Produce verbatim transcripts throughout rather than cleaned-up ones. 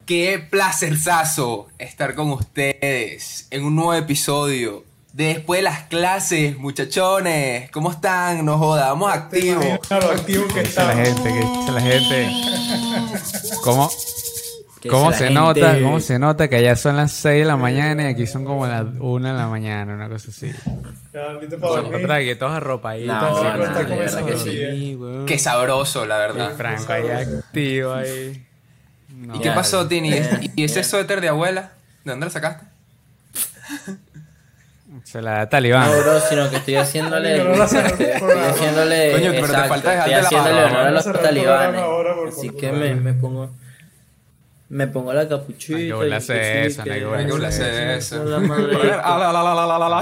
Qué placerzazo estar con ustedes en un nuevo episodio de Después de las Clases, muchachones. ¿Cómo están? No joda, vamos activos. Claro, activo que está. La gente, que dice la gente. ¿Cómo? ¿Cómo se gente? nota? ¿Cómo se nota que allá son las seis de la mañana y aquí son como las una de la mañana, una cosa así? Otra que todos arropaditos. No, así, no, está no, comenzando que sí. así, weón. Qué sabroso, la verdad. Y Franco ahí activo ahí. No. ¿Y qué pasó, Tini? ¿Y ese suéter de abuela? ¿De dónde lo sacaste? Se la da Talibán. No, bro, sino que estoy haciéndole. Estoy haciéndole. Coño, pero te exacto, falta dejarte estoy la haciéndole barba, honor a los ¿no? talibanes. Ahora por- Así por- que por- me, me pongo. Me pongo la capuchita. No hay que burlarse y de sí, eso, no hay que Hay que burlarse burlarse de eso. La madre. Ah, la, la, la, la, la, la,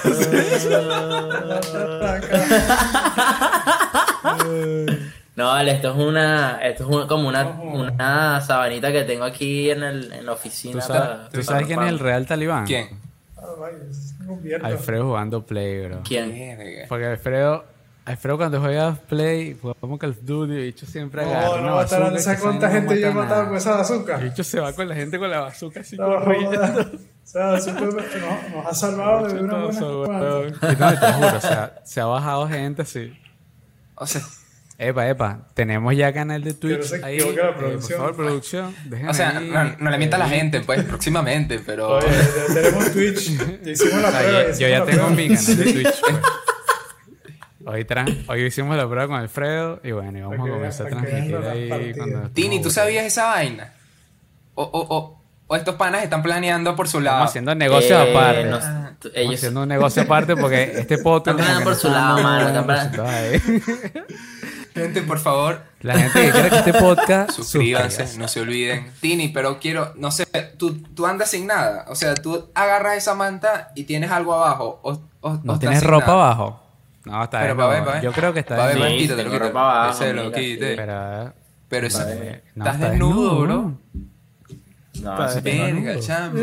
la. No, vale, esto es una. Esto es una- como una, una sabanita que tengo aquí en, el, en la oficina. ¿Tú sabes, para- ¿tú sabes quién es el real Talibán? ¿Quién? Ah, vaya, es un viernes. Alfredo jugando Play, bro. ¿Quién? Verga. Porque Alfredo, Alfredo cuando juega Play, jugamos Call of Duty, el bicho siempre agarra No, una no, matarán, bazooka, ¿sabes que cuánta esa vaina gente yo he no mata matado nada. con esa bazooka? El bicho se va con la gente con la bazooka así No, corriendo. joda. O sea, bazooka nos, nos ha salvado de una buena Chistoso, cuanta. weón. Y no, te juro, o sea, se ha bajado gente así. O sea, Epa, epa, tenemos ya canal de Twitch Pero se ahí. equivoca la eh, por producción. favor, producción, déjenme o sea ahí, no, no le mienta a la eh, gente, pues, próximamente, pero... Oye, ya tenemos Twitch. Ya hicimos la O sea, prueba. yo, hicimos yo ya la tengo prueba. mi canal de Twitch. Pues. Hoy, tra- hoy hicimos la prueba con Alfredo y bueno, y vamos Para a que comenzar a vean- para que transmitir vean las ahí partidas. cuando... Tini, ¿tú sabías esa vaina? O, o, o, o estos panas están planeando por su lado. Estamos haciendo negocios Eh, aparte. no- Estamos ellos haciendo un negocio aparte porque este podcast... Están planeando por su lado, mano, están planeando. Gente, por favor, La gente que quiera que este podcast... suscríbanse, no se olviden. Tini, pero quiero, no sé, tú, tú andas sin nada. O sea, tú agarras esa manta y tienes algo abajo. O, o, o ¿No estás tienes sin ropa nada. abajo? No, está Pero bien. pa' ver, no. pa' ver. Yo creo que está Pa' ver, bien. pa' Sí, quítate, lo tengo quítate. ropa abajo, Ese lo mira, quite. sí. Pero... Pero eso, eh, no, estás está desnudo, bro. desnudo. No, sí tengo Verga, nudo. chamo.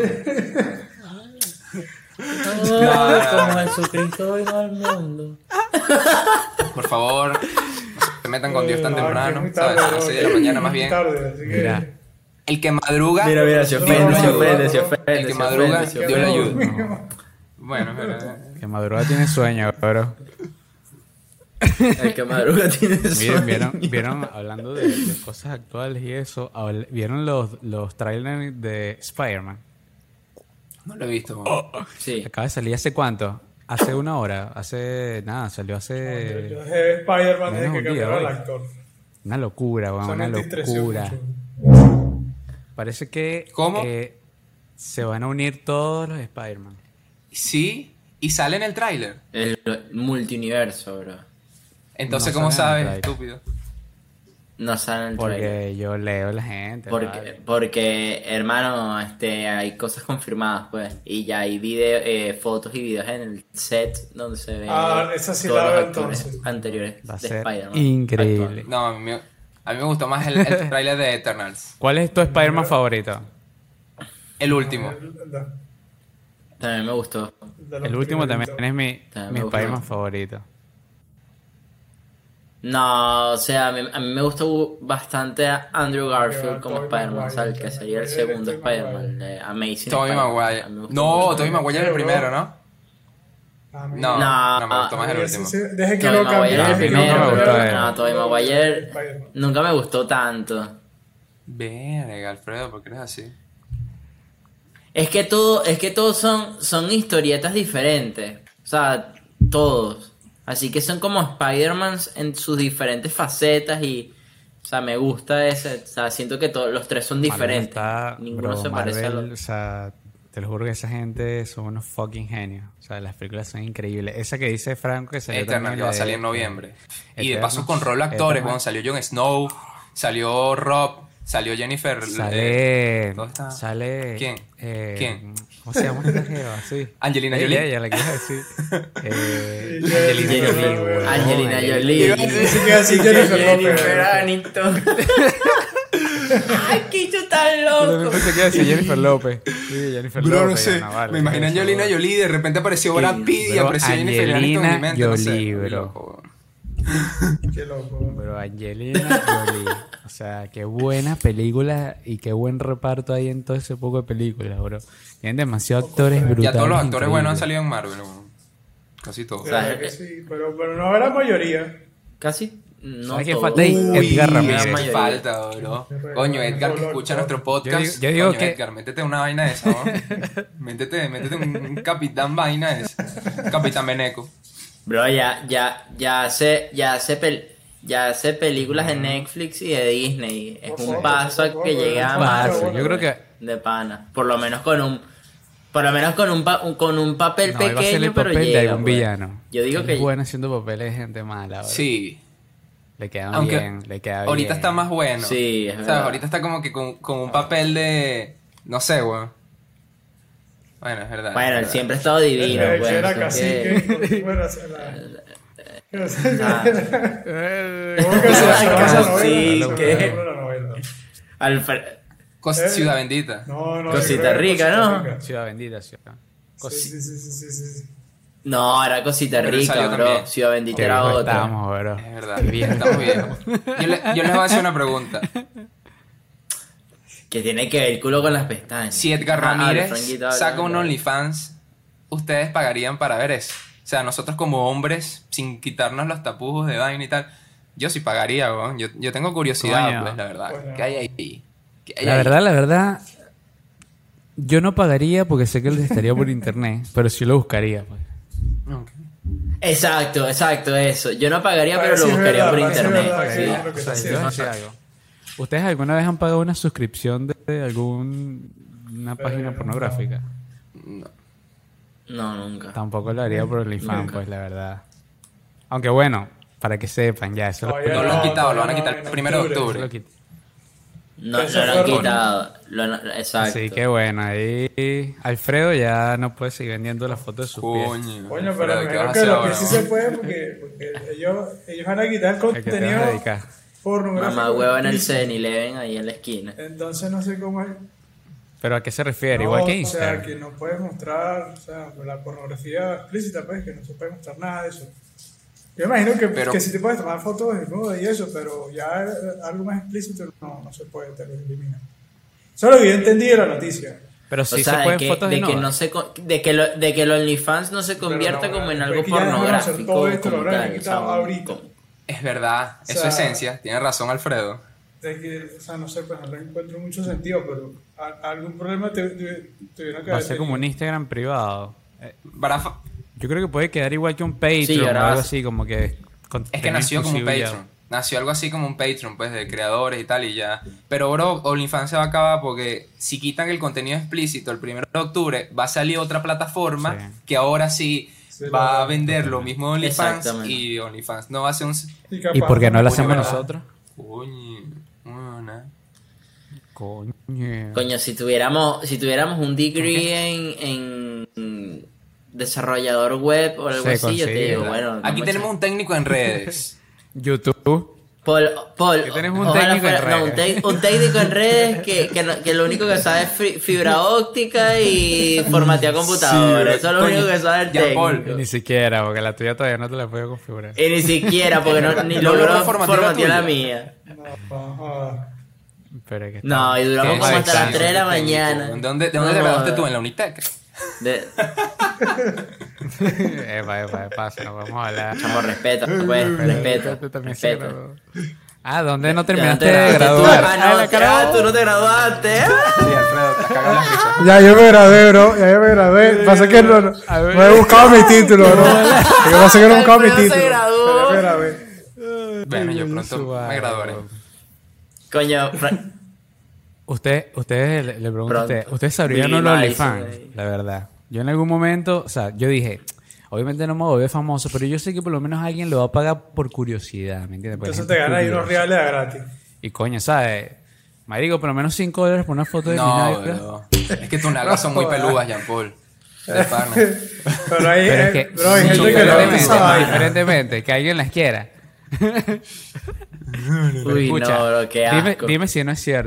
Ah, como Jesucristo vino al mundo. Por favor, no se metan con Dios tan Ah, que temprano. es muy tarde, ¿Sabes? A bro, las seis de que la mañana es más muy bien. tarde, así que- Mira. El que madruga, Mira, mira, se ofende, Dios se lo ayuda. ofende, se ofende. El que se madruga, ofende, se Dios le ofende. ayuda. Bueno, pero... Que madruga tiene sueño, pero... El que madruga tiene Miren, sueño. vieron, vieron, hablando de, de cosas actuales y eso, habl- vieron los, los trailers de Spider-Man. No lo he visto. man. Sí. Acaba de salir hace cuánto? Hace una hora, hace nada, salió Yo hace dejé Spider-Man desde menos que un día, cambiaron al hoy. actor. una locura, weón, O sea, una me entristeció locura. mucho. Parece que ¿Cómo? eh, se van a unir todos los Spider-Man. Sí, y sale en el tráiler. El multiuniverso, bro. Entonces, No ¿cómo sale en el sabes, tráiler. estúpido? No sale en el trailer. Porque yo leo a la gente. Porque, vale. porque, hermano, este, hay cosas confirmadas, pues. Y ya hay video, eh, fotos y videos en el set donde se ven Ah, esa sí todos la los veo actores entonces. anteriores Va a de ser Spider-Man. increíble. actuales. No, a mí, a mí me gustó más el, el tráiler de Eternals. ¿Cuál es tu Spider-Man favorito? El último. De- También me gustó. de los El último primeritos. también es mi, También mi me gustó. Spider-Man favorito. No, o sea, a mí, a mí me gustó bastante a Andrew Garfield como Tobey Spider-Man, o sea, el Maguire, que sería el Tobey segundo Maguire. Spider-Man, de Amazing Tobey Spider-Man. Maguire. A mí me gustó No, mucho. Tobey Maguire es el primero, ¿no? A mí- No, No, no me gustó más el Oye, sí, último. sí, Deje que Tobey lo Maguire cambie. es el a mí deje que primero, lo me cambie. gustó bro. él. No, Tobey Maguire Spider-Man. nunca me gustó tanto. Verga, Alfredo, ¿por qué eres así? Es que todo, es que todos son, son historietas diferentes. O sea, todos. Así que son como Spider-Man en sus diferentes facetas y... O sea, me gusta ese... O sea, siento que todos los tres son Marvel diferentes. está- Ninguno bro, se parece al Marvel, otro. O sea, te lo juro que esa gente son unos fucking genios. O sea, las películas son increíbles. Esa que dice Franco que salió Eternal, también que va a la salir de- en noviembre. Y de Eternal. paso con rol actores, Eternal. bueno, salió Jon Snow, salió Rob, salió Jennifer... eh, Sale... ¿dónde está? Sale... ¿Quién? eh, ¿Quién? ¿Cómo se llama esta jeva? Sí. Angelina Ella, Jolie. Ella, la que iba a decir. Eh, Sí, Angelina Jennifer Jolie, Lopez. weón. Angelina Ella- Jolie. Sí, que así Jennifer Jennifer Lopez. Aniston. Ay, qué tú tan Yo también loco. pensé que iba a decir Jennifer López. Sí, Jennifer Bro, López. no sé, no, vale, me imagino a por Angelina favor. Jolie y de repente apareció Brad Pitt y Bro, apareció Jennifer Aniston en mi Angelina mente, no sé. Jolie, Muy bro. loco. Qué loco. Pero Angelina Jolie. O sea, qué buena película y qué buen reparto hay en todo ese poco de películas, bro. Tienen demasiados actores brutales. Ya todos los actores increíbles. buenos han salido en Marvel, bro. Casi todos. De verdad que sí, pero, pero no era la mayoría. Casi no ¿Sabes qué todo. falta ahí? Uy, Edgar qué Ramírez. mayoría. falta, bro. Coño, Edgar, que escucha nuestro podcast. Yo digo- yo digo Coño, que- Edgar, métete una vaina de esa, ¿no? métete, métete un, un capitán vaina de esa. Un capitán Beneco. Bro, ya, ya, ya hace, ya hace pel- ya hace películas de Netflix y de Disney. Es Por un favor, paso a por que favor, llegue a por favor. más Paso, yo creo que de pana. Por lo menos con un, por lo menos con un, pa- un- con un papel no, él va a ser pequeño, el pero papel llega. de algún pues. villano. Yo digo Él que es bueno haciendo papeles de gente mala, bro. Sí. Le queda Aunque bien, le queda bien. ahorita está más bueno. Sí, es ¿Sabes? verdad. Ahorita está como que con, con un papel de... No sé, weón. Bueno, es verdad. Bueno, es él verdad. siempre ha estado divino, Que pues. era es cacique. que- Bueno, o sea, la- Ah, ¿Cómo que se llama esa Cacique. novela? Se me acuerdo la novela. Alfred- Cos- Eh. Ciudad Bendita. No, no. Cosita yo creo que rica, Cosita ¿no? Rica. Ciudad bendita, ciudad. Sí, sí, sí, sí, sí, sí, sí. No, era Cosita Pero Rica, salió bro. también. Ciudad Bendita Qué era viejo otra. estábamos, bro. Es verdad. Estamos viejos. Yo, le- yo les voy a hacer una pregunta. Que tiene que ver el culo con las pestañas. Si Edgar Ah, Ramírez el Franquito saca habla- un OnlyFans, ¿ustedes pagarían para ver eso? O sea, nosotros como hombres, sin quitarnos los tapujos de vaina y tal, yo sí pagaría, weón. Yo, yo tengo curiosidad, Coño. pues, la verdad. Coño. ¿Qué hay ahí? ¿Qué hay La ahí? verdad, la verdad, yo no pagaría porque sé que lo estaría por internet, pero sí lo buscaría, pues. Ok. Exacto, exacto, eso. Yo no pagaría, Ah, pero sí, lo es buscaría verdad, por sí, es internet. verdad, sí. sí. lo que O sea, sí, yo voy a sí. decir algo. ¿Ustedes alguna vez han pagado una suscripción de alguna página Eh, pornográfica? No. No, nunca. Tampoco lo haría por OnlyFans, pues, la verdad. Aunque bueno, para que sepan ya, eso Todavía No lo han no, quitado, lo van a no, quitar en el primero de octubre. lo octubre. quito. No, Eso no lo fue han por- quitado. Lo han- exacto. Así que bueno, ahí Alfredo ya no puede seguir vendiendo las fotos de sus pies. Coño. Coño, Alfredo, pero ¿qué vas a imagino que hacer lo ahora, que sí weón? se puede porque, porque ellos, ellos van a quitar ¿A qué te vas a contenido dedicar? pornográfico. Mamá huevo en el explícito. seven eleven ahí en la esquina. Entonces no sé cómo es. ¿Pero a qué se refiere? No, Igual que O sea, Instagram. que no puedes mostrar, o sea, la pornografía explícita, pues, que no se puede mostrar nada de eso. Yo imagino que, Pero- que sí te puedes tomar fotos desnudas y eso, pero ya eh, algo más explícito no, no se puede, te lo elimina. Eso es lo que yo entendí de la noticia. Pero O sí sea, se de pueden que, fotos de de que no se con- de que lo, de que el OnlyFans no se convierta Pero no, como en es algo que ya dejaron de hacer pornográfico todo esto, como lo habrán tal, quitado o sea, ahorita. como- Es verdad, O es su sea- esencia. Tiene razón, Alfredo. Es que, o sea, no sé, pues no le encuentro mucho sentido, pero a- algún problema te, te, tuvieron que Va a haber ser como un tenido. Instagram privado. Eh, Barafa- Yo creo que puede quedar igual que un Patreon Sí, o ahora algo vas- así, como que... con- Es que tener nació como un exclusividad. Patreon. Nació algo así como un Patreon, pues, de creadores y tal, y ya. Pero, bro, OnlyFans se va a acabar porque si quitan el contenido explícito el primero de octubre, va a salir otra plataforma Sí. que ahora sí, Sí, va lo- a vender lo mismo de OnlyFans Exactamente. y OnlyFans no va a ser un... ¿Y capaz por qué no lo Coño, hacemos ¿verdad? nosotros? Coño, una. Coño. Coño, si tuviéramos, si tuviéramos un degree en, en desarrollador web o algo Se así, yo te consigue, digo, ¿verdad? bueno. Aquí vamos tenemos a- un técnico en redes. YouTube. Paul, Paul, Que tenemos un ojalá técnico en fuera- no, un, redes. tec- un técnico en redes que, que, no- que lo único que sabe es fi- fibra óptica y formatear computadoras. Eso es lo Coño, único que sabe el ya, Paul. técnico. Ni siquiera, porque la tuya todavía no te la puedo configurar. Y ni siquiera, porque no, ni No logró logró formatear la formatear la tuya. mía. No, no, Pero es que No, está- y duramos ¿Qué? como Ay, hasta las exacto. tres de la Técnico. mañana. ¿De dónde, de dónde No, te graduaste no, tú? ¿En la Unitec? De, Epa, epa, pasa, no vamos a hablar. chamo, respeto, pues, respeto, Tú también se respeto. graduó. Ah, ¿dónde no Ya no terminaste te de graduaste tú. graduar? Ah, Ah, no, la te- cara- ah, tú no te graduaste. Sí, Alfredo, te has cagado la risa. Ya yo me gradué, bro. Ya yo me gradué. Pasa que no, no, A ver. no he buscado mi título, bro. Lo que pasa es que no he buscado mi Alfredo se título. graduó. Pero ya me gradué. Bueno, yo Ay, pronto suave. me graduaré. Coño, Fra- Usted, ustedes, le, le pregunto a Pronto. ustedes, ¿ustedes sabrían Billie los Madison, OnlyFans? ahí. La verdad. Yo en algún momento, o sea, yo dije, obviamente no me voy a volver famoso, pero yo sé que por lo menos alguien lo va a pagar por curiosidad, ¿me entiendes? Porque Entonces gente te ganas ahí unos curiosa. reales a gratis. Y coño, ¿sabes? Marico, por lo menos cinco dólares por una foto de mi No, nalga. bro. Es que tus nalgas son muy peludas, Jean Paul. De pana. Pero hay, Pero es eh, que, bro, hay gente que lo hace diferentemente, esa vaina. diferentemente, que alguien las quiera. uy, Escucha, no, bro, qué dime, asco. dime si no es cierto.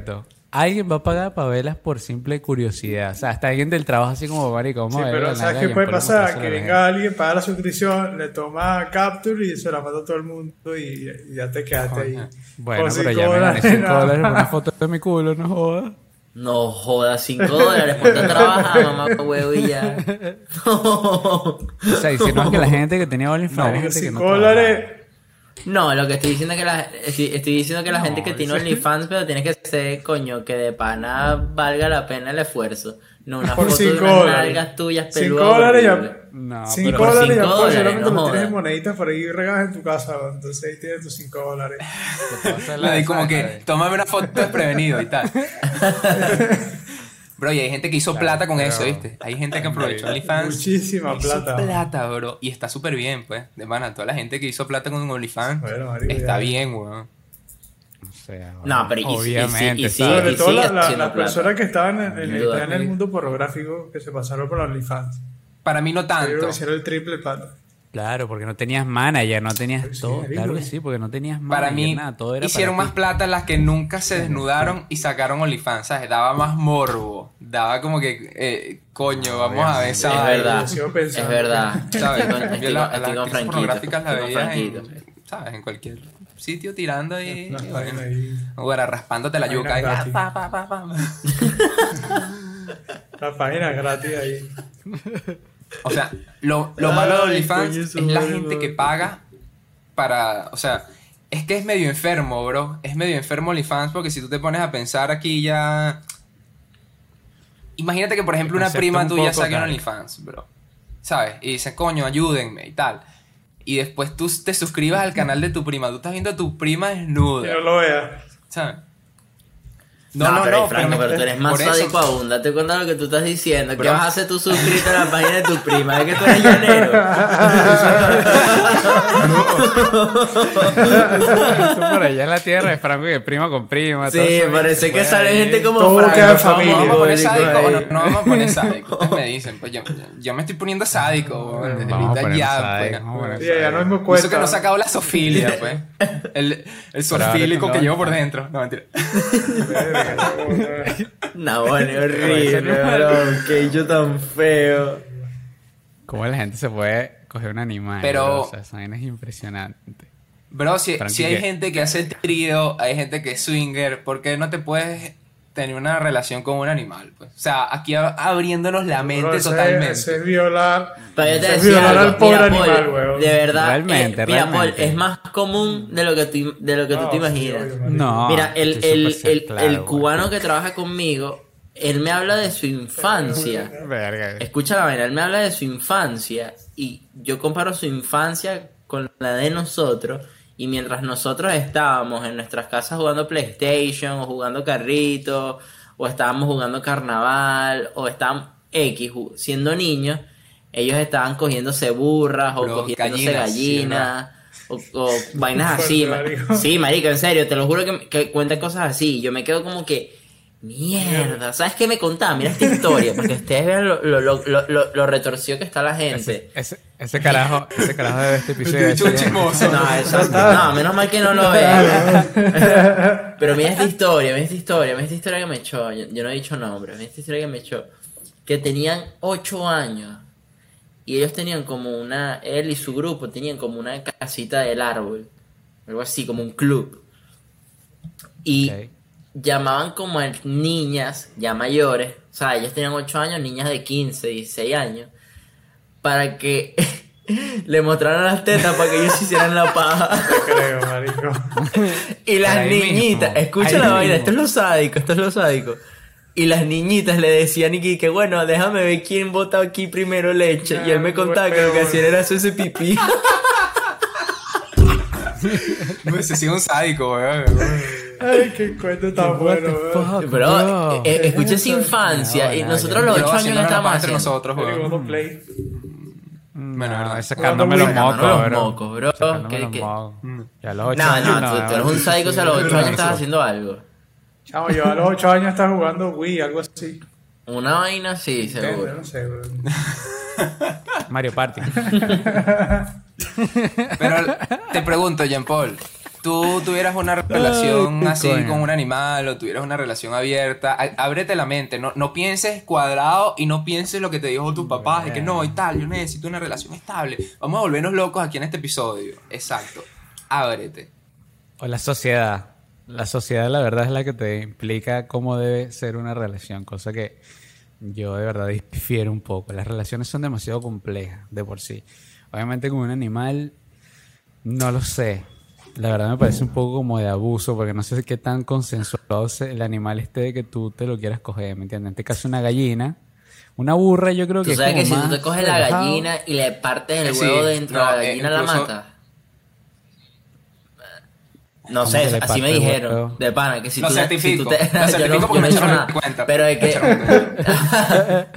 alguien va a pagar para verlas por simple curiosidad. O sea, hasta alguien del trabajo así como, marico, vamos Sí, a ver pero la ¿sabes nalga qué y puede después pasar? mostrársela Que a la venga gente. alguien, paga la suscripción, le toma capture y se la manda a todo el mundo y, y ya te quedaste ahí. Bueno, Con pero cinco ya me gané dólares, cinco nada. dólares por una foto de mi culo, no jodas. No jodas, cinco dólares, ponte a trabajar, mamá huevo y ya. No. O sea, diciendo que la gente que tenía OnlyFans No, era gente que no cinco dólares. No, lo que estoy diciendo es que la, estoy, estoy diciendo que la No, gente que tiene ese- OnlyFans, pero tienes que ser, coño, que de pana valga la pena el esfuerzo. No una Por foto de cinco unas dólares. nalgas tuyas cinco peludas. dólares horribles. ya. No, cinco pero- Por dólares ya cinco pues, dólares, solamente no lo tienes en jodas. moneditas por ahí regadas en tu casa. Entonces ahí tienes tus cinco dólares. Le di como que, tómame una foto desprevenido y tal. Bro, y hay gente que hizo Claro, plata con pero- eso, ¿viste? Hay gente que aprovechó OnlyFans. Muchísima hizo plata. plata, bro. Y está súper bien, pues. De mana, toda la gente que hizo plata con OnlyFans Bueno, marico, está ya. bien, weón. O sea, No, pero y- y- obviamente, y- y- y- ¿sabes? Sobre y todo sigue la- la- haciendo las plata. personas que estaban en, en- Sin duda. están en el mundo pornográfico que se pasaron por OnlyFans. Para mí no Yo creo tanto. que hicieron el triple plata. Claro, porque no tenías manager, no tenías Sí, todo. marico. Claro que sí, porque no tenías manager, Para mí, nada, todo era hicieron para más ti. plata las que nunca se desnudaron y sacaron OnlyFans, ¿sabes? Daba más morbo. Daba como que, eh, coño, vamos a ver esa Es vaina, verdad, Yo sigo es pensando. verdad. ¿sabes? Estoy con, Yo estoy la- con- las estoy con actrices Franquito. pornográficas la Estoy con veías en, Franquito. ¿sabes? En cualquier sitio tirando ahí, Las y vainas bueno, ahí. bueno, raspándote la Vainas yuca ahí. gratis. Pa, pa, pa, pa. La página gratis ahí. O sea, lo, lo malo de Ay, OnlyFans coño, es su la madre, gente weón. que paga para, o sea, es que es medio enfermo, bro. Es medio enfermo OnlyFans porque si tú te pones a pensar aquí ya... Imagínate que, por ejemplo, El una concepto prima un tuya poco saque un dark. OnlyFans, bro. ¿Sabes? Y dice, coño, ayúdenme y tal. Y después tú te suscribas al canal de tu prima. Tú estás viendo a tu prima desnuda. Que no lo veas. ¿Sabes? No, no, pero, Franco, me- pero tú eres más por eso- sádico aún. Date cuenta de lo que tú estás diciendo. ¿Qué Bro. vas a hacer tú suscrito a la página de tu prima? Es que tú eres llanero. Tú por allá en la tierra de Franco y de prima con prima. todo Sí, eso, parece que bueno, sale ahí. gente como Todo Franco. queda en somos familia. ¿No vamos a poner alcohólicos sádico o no, ahí. no vamos a poner sádico? Ustedes me dicen, pues yo, yo me estoy poniendo sádico, weón, desde Vamos a ahorita poner ya, sádico, pues. vamos a poner Y ya no me Eso cuenta. que no he sacado la sofilia, pues. El, el sorfílico ahora que no. llevo por dentro. No, mentira. No, bueno, horrible, bro. Qué yo tan feo. Cómo la gente se puede coger un animal. Pero- bro, o sea, esa vaina es impresionante. Bro, si, Frankie, si hay ¿qué? gente que hace trío, hay gente que es swinger, ¿por qué no te puedes tener una relación con un animal? Pues? O sea, aquí a- abriéndonos la mente Bro, ese- totalmente. ese es violar. Pero yo te ese es decía violar algo, al pobre mira, Paul, animal, weón. de verdad, Realmente, eh, mira, realmente. Paul, es más común de lo que tú, de lo que tú No, te sí, imaginas. obvio, marico. No. Mira, el, estoy el, súper el, claro, el güey. cubano que trabaja conmigo, él me habla de su infancia. Verga. Escucha la vaina, él me habla de su infancia y yo comparo su infancia con la de nosotros y mientras nosotros estábamos en nuestras casas jugando PlayStation o jugando carritos o estábamos jugando carnaval o estaban X ju- siendo niños, ellos estaban cogiéndose burras o Bro, cogiéndose gallinas, gallinas o, o vainas así. Fuerte, ma- marico. Sí, marico, en serio, te lo juro que, que cuentan cosas así. Yo me quedo como que, mierda, ¿sabes qué me contaba? Mira esta historia, porque ustedes vean lo, lo, lo, lo, lo- lo retorcido que está la gente. Ese, ese, ese carajo, ese carajo de este episodio. Bicho decía- chismoso. No, exacto. No, menos mal que no lo vean. Pero mira esta historia, mira esta historia, mira esta historia que me echó. Yo, yo no he dicho nombre, mira esta historia que me echó. Que tenían ocho años. Y ellos tenían como una, él y su grupo tenían como una casita del árbol. Algo así, como un club. Y Ok. llamaban como a niñas ya mayores, o sea, ellos tenían ocho años, niñas de quince, dieciséis años, para que le mostraran las tetas para que ellos hicieran la paja. Creo, marico. Y las Ahí niñitas, mismo, escucha ahí la vaina, mismo. esto es lo sádico, esto es lo sádico. Y las niñitas le decían y que bueno, déjame ver quién bota aquí primero leche. Y él me contaba que lo que hacían era hacerse pipí. No, ese sí es un sádico, weón. Ay, qué cuento tan bueno, weón. Bro, Bro. eh, eh, escucha esa infancia. No, y no, nosotros a yo- los Bro, ocho años haciéndonos no la estábamos paja entre haciendo. nosotros, Marico, weón. no play. Bueno, verdad. no, sacándome los Sacándome mocos, los bro. mocos, bro. Sacándome ¿Qué- los qué? mocos. Mm. Ya a los ocho No, años, no, tú, tú eres un sádico, o sea, a los ocho años estabas haciendo algo. Chamo, yo a los ocho años estaba jugando Wii, algo así. Una vaina sí, ¿Entiendes? seguro. No sé, weón. Mario Party. Pero te pregunto, Jean Paul, tú tuvieras una relación Ay, así coño. con un animal o tuvieras una relación abierta, á- ábrete la mente, no, no pienses cuadrado y no pienses lo que te dijo tus papás, de que no, y tal, yo necesito una relación estable. Vamos a volvernos locos aquí en este episodio. Exacto. Ábrete. O la sociedad. La sociedad, la verdad, es la que te implica cómo debe ser una relación, cosa que yo de verdad difiero un poco. Las relaciones son demasiado complejas de por sí. Obviamente con un animal, no lo sé. La verdad me parece un poco como de abuso, porque no sé qué tan consensuado se- el animal esté de que tú te lo quieras coger, ¿me entiendes? En este caso una gallina. Una burra yo creo que Tú es sabes como que si tú más te coges la relajado. gallina y le partes el Eh, sí, huevo dentro no, de la eh, gallina, la incluso- matas. No ¿Cómo sé, que le así parte me el dijeron, huevo? de pana, que si Lo tú, le- si certifico, tú te... lo yo certifico no, porque yo no me he hecho echaron nada, mi cuenta. pero es Me que... echaron mi cuenta.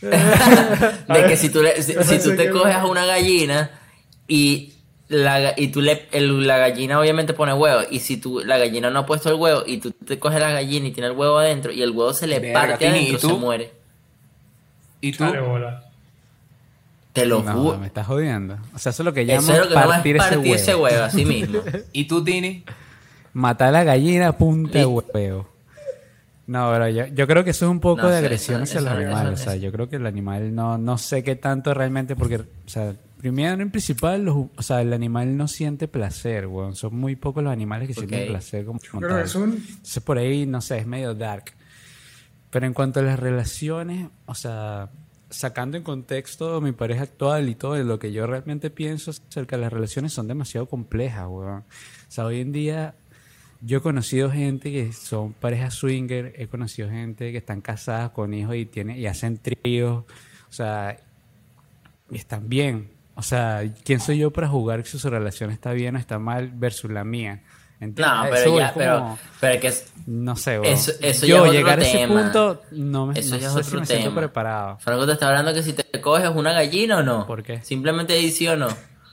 de que si tú, le- si, Yo si pensé tú te que coges era- a una gallina y la, ga- y tú le, el- la gallina obviamente pone huevo, y si tú, la gallina no ha puesto el huevo y tú te coges la gallina y tiene el huevo adentro y el huevo se le Verga, parte Tini, ¿y adentro, tú? se muere. ¿Y tú? Dale bola. Te lo No, juro. me estás jodiendo. O sea, eso es lo que Eso llaman es lo que llaman partir, partir ese huevo. ese huevo, así mismo. ¿Y tú, Tini? Matar a la gallina a punta de Listo. huevo. No, pero yo, yo creo que eso es un poco No, de eso- agresión eso- hacia los eso- animales. eso- O sea, eso. yo creo que el animal no, no sé qué tanto realmente, porque, o sea, primero en principal, los, hu- o sea, el animal no siente placer, weón. Son muy pocos los animales que sienten Ok. placer como como Creo que tal. es un... Entonces por ahí, no sé, es medio dark. Pero en cuanto a las relaciones, o sea, sacando en contexto mi pareja actual y todo de lo que yo realmente pienso acerca de las relaciones, son demasiado complejas, weón. O sea, hoy en día yo he conocido gente que son parejas swinger, he conocido gente que están casadas con hijos y tienen, y hacen tríos, o sea, y están bien. O sea, ¿quién soy yo para jugar si su relación está bien o está mal versus la mía? ¿Entiendes? No, Eso pero ya, es como- pero, pero es que es- no sé, weón. Eso- eso ya Yo es otro llegar a ese tema. punto no me Eso no ya es sé otro si me siento tema. preparado. Franco te está hablando que si te coges una gallina o no. ¿Por qué? Simplemente di sí o no.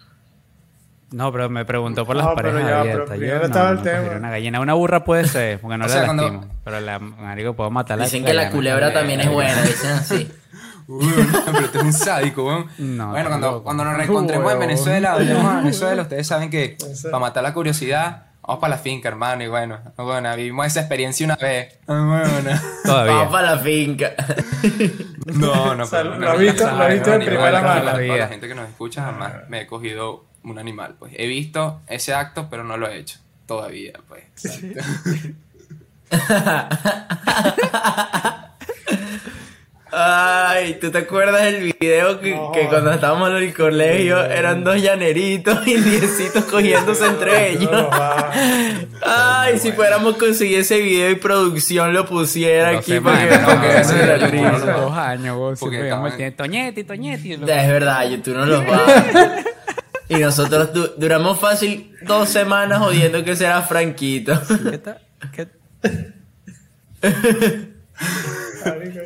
No, pero me preguntó por No, las pero parejas ya, pero abiertas. Yo primero no, estaba el no tema. cogería una gallina. Una burra puede ser, porque no O la sea, cuando- lastimo. Pero la marico puedo matarla. Dicen que la culebra también es buena, dicen así. Uy, no, pero tú eres un sádico, weón. No, bueno, cuando, tampoco. cuando nos reencontremos en Huevón. Venezuela, vayamos a Venezuela, ustedes saben que Puede ser. para matar la curiosidad, vamos para la finca, hermano. Y bueno, bueno, vivimos esa experiencia una vez. Ah, bueno. Todavía. Vamos para la finca. No, no, O sea, pero lo has visto- no, lo has visto no, en ni primera igual, mano. para toda Vida. la gente que nos escucha, jamás me he cogido un animal. Pues he visto ese acto, pero no lo he hecho todavía, pues. Exacto. Ay, ¿tú te acuerdas del video que, No. que cuando estábamos en el colegio eran dos llaneritos indiecitos cogiéndose entre ellos? No, va. Ay, si fuéramos conseguir ese video y producción lo pusiera Dos aquí para que semanas, no, ¿no? que veamos ese la era el risa. primero. Dos años, vos. Porque Siempre digamos, estaban- Toñetti, Toñetti. Es verdad, yo, tú no los vas. Y nosotros du- duramos fácil dos semanas jodiendo que será Franquito. ¿Qué tal? ¿Qué? Marico.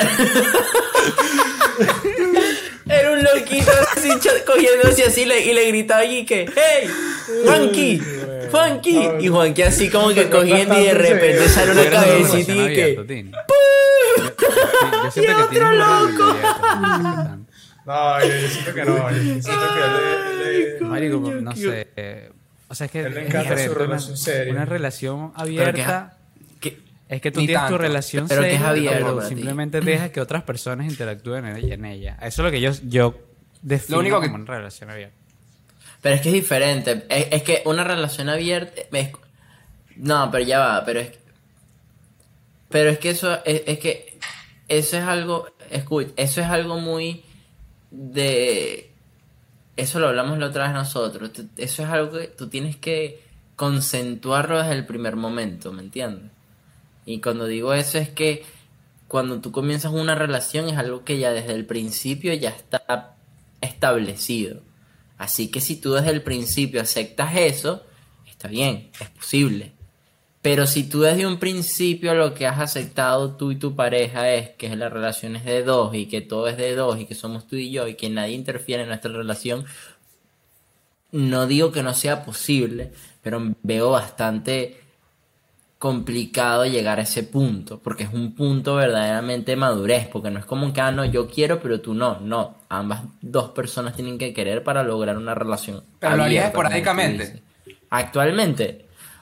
Era un loquito así ch- cogiéndose así le- y le gritaba allí que ¡Hey! ¡Juanqui! ¡Juanqui! Y Juanqui así como que cogiendo y de repente sale una Eres una cabecita relación y abierta, que Tini. Yo- yo siento que otro tienes una loco. relación abierta, no sé qué tanto. No, yo, yo siento que no. Yo siento que le, le- Marico, no sé. eh, o sea, es que Él le es encanta su diferente. relación Una, seria. una relación Pero que, abierta que- es que tú Ni tienes tu tanto. relación Pero que es seria, abierto pero para ti. simplemente dejas que otras personas interactúen en ella. En ella. Eso es lo que yo, yo defino Lo único que- como una relación abierta. Pero es que es diferente. Es, es que una relación abierta. es- no, pero ya va. Pero es. Pero es que eso. Es, es que. Eso es algo. Escucha, eso es algo muy. De. Eso lo hablamos la otra vez nosotros. Tú- Eso es algo que tú tienes que concentuarlo desde el primer momento, ¿me entiendes? Y cuando digo eso es que cuando tú comienzas una relación es algo que ya desde el principio ya está establecido. Así que si tú desde el principio aceptas eso, está bien, es posible. Pero si tú desde un principio lo que has aceptado tú y tu pareja es que la relación es de dos y que todo es de dos y que somos tú y yo y que nadie interfiere en nuestra relación, no digo que no sea posible, pero veo bastante complicado llegar a ese punto, porque es un punto verdaderamente de madurez, porque no es como que, ah, no, yo quiero, pero tú no, no, ambas dos personas tienen que querer para lograr una relación Pero lo harías abierta, como tú esporádicamente. dices. Actualmente,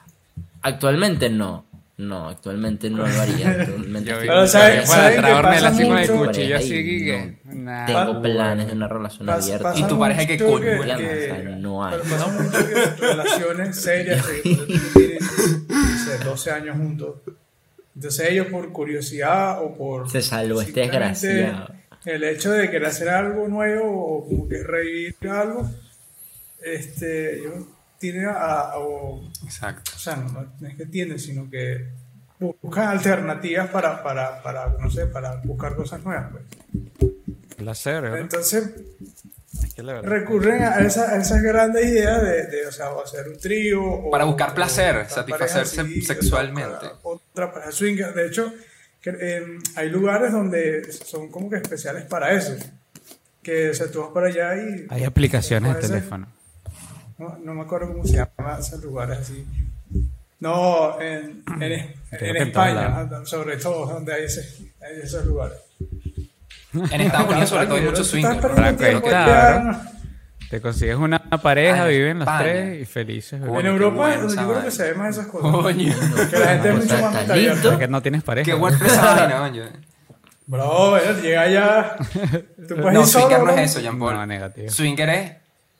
Actualmente no. No, actualmente no lo haría. Actualmente Yo estoy vi- Pero con ¿saben- pareja, saben Bueno, qué traerme pasa la cima de mucho? cuchillo pareja así y que... no Nah, tengo bueno. planes de una relación Pasa- abierta. pasa ¿Y tu pareja qué mucho coño? que- O sea, que- no hay. pero pasa mucho que relaciones serias que tienen, no sé, doce años juntos. Entonces ellos por curiosidad o por... Se salvó este simplemente desgraciado. el hecho de querer hacer algo nuevo o como que revivir algo, este, ellos tienden a... a- o, Exacto. o sea, no, no es que tienden, sino que buscan alternativas para, para, para, no sé, para buscar cosas nuevas, pues. Placer, ¿verdad? Entonces Es que la verdad. recurren a, esa- a esas grandes ideas de, de, o sea, o hacer un trío o, Para buscar o placer, buscar satisfacerse parejas, sí, sexualmente. otra, otra pareja swinger. De hecho, que, eh, hay lugares donde son como que especiales para eso. Que o sea, tú vas para allá y... Hay aplicaciones de puede ser- teléfono. No, no me acuerdo cómo se llaman esos lugares así. No, en, en, en Creo que en todos España, lados. ¿no? Sobre todo, donde hay, ese, hay esos lugares. En Estados Unidos, sobre todo, hay muchos Tú estás swingers. perdiendo Franco, tiempo claro. allá. Te consigues una pareja, Ah, en viven los España. tres y felices. Coño, ¿verdad? En qué Europa bueno yo esa creo que vaina. se ve más esas cosas. Coño. Que la gente es O mucho sea, más está mente listo. abierta. Porque no tienes pareja. Qué buena esa vaina, coño. Bro, bueno, llega allá. Tú puedes No, ir solo, swinger no bro. es eso, Jean Paul. No, negativo. Swinger es...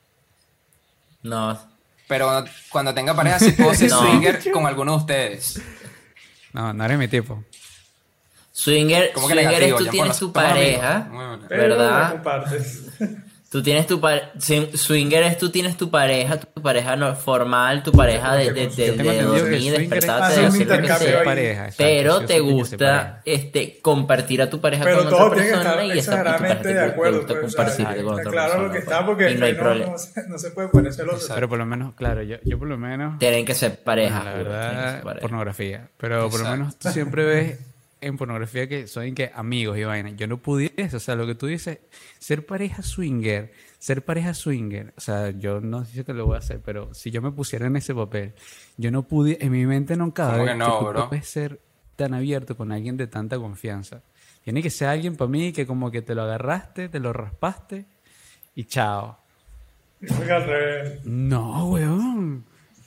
No, Pero cuando tenga pareja, sí puedo ser No. swinger con alguno de ustedes. No, no eres mi tipo. swinger, ¿Cómo que swinger es negativo? tú Jean Paul? tienes tu Somos amigos. pareja. Muy bueno. Pero ¿verdad? la compartes. Tú tienes tu pareja, swinger es tú tienes tu pareja, tu pareja no formal, tu pareja de, de, de, Yo tengo de entendido que dormir, swinger es despertarte, hacer de un hacer lo que intercambio sea. ahí. pareja. exacto, Pero sí o sí te tiene que ser gusta pareja. este compartir a tu pareja Pero con todos otra tienen que persona estar y esa y tu pareja exageradamente te, de te acuerdo. gusta Pues, o sea, compartirte con está otra claro persona. lo que está pues. porque Y no hay no, problema. no se- no se puede poner celoso. Exacto. Pero por lo menos, claro, yo, yo por lo menos... Tienen que ser pareja. la juro, tienen que ser verdad, pareja. pornografía. Pero por lo Exacto. menos tú siempre ves en pornografía que son que amigos y vaina. Yo no pudiese, o sea, lo que tú dices, ser pareja swinger, ser pareja swinger, o sea, yo no sé que lo voy a hacer, pero si yo me pusiera en ese papel, yo no pudiera, en mi mente no cabe ¿Cómo que no, tú bro? puedes ser tan abierto con alguien de tanta confianza. Tiene que ser alguien para mí que como que te lo agarraste, te lo raspaste y chao. Yo creo que al revés. No, weón.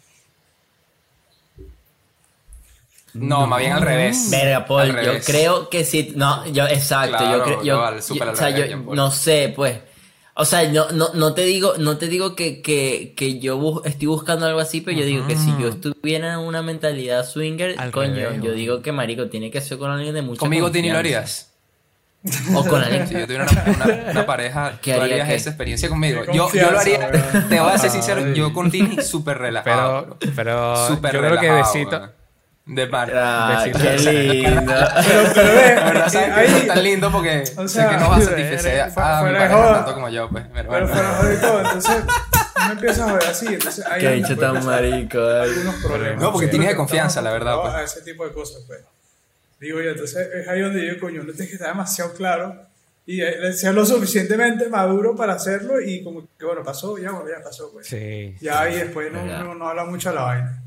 No, más bien al revés. Verga, Paul, Al yo revés. creo que sí, no, yo, exacto, Claro, yo creo, yo, no, vale, súper yo- al o sea, revés, yo Jean Paul. no sé, pues, o sea, no, no, no te digo, no te digo que, que, que yo bus- estoy buscando algo así, pero yo digo que si yo estuviera en una mentalidad swinger, Al coño, revés, yo weón. digo que marico tiene que ser con alguien de mucha ¿Conmigo, Tini, lo confianza. harías? O con alguien Si yo tuviera una, una- una pareja, ¿Qué ¿tú haría harías qué? esa experiencia conmigo? Qué Yo, yo lo haría, confianza, te voy a ser sincero, Ay. yo con Tini súper relajado. Pero, pero Súper yo creo que relajado, besito, weón. De par. Ah, Besito. qué lindo. Pero, pero ve, La verdad, sabes que ahí- no es tan lindo porque o sé sea, que no vas a satisfacer fuera- a mi fuera de pareja joda. tanto como yo, pues. Pero Pero bueno. fuera de todo, entonces uno empieza a joder así, entonces ahí Qué es bicho donde tan puede pasar marico, ay. algunos problemas. No, porque Sí, tienes de porque confianza, la estamos verdad, acostumbrados pues. a ese tipo de cosas, pues. Digo yo, entonces es ahí donde yo, coño, uno tiene que estar demasiado claro y eh, ser lo suficientemente maduro para hacerlo y como que, bueno, pasó, ya, bueno, ya pasó, pues. sí. Ya ahí después no, Verdad. no, no habla mucho a la vaina.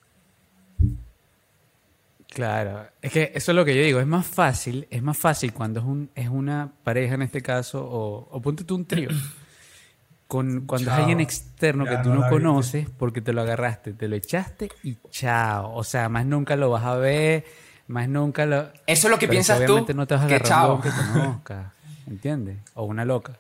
Claro, es que eso es lo que yo digo, es más fácil, es más fácil cuando es un es una pareja en este caso, o, o ponte tú un trío, con, cuando Chao. es alguien externo Ya que tú no no, la viste. conoces porque te lo agarraste, te lo echaste y chao, o sea, más nunca lo vas a ver, más nunca lo... Eso es lo que Pero piensas tú, obviamente no te vas a que agarrar chao. un loco que conozcas, ¿entiendes? O una loca.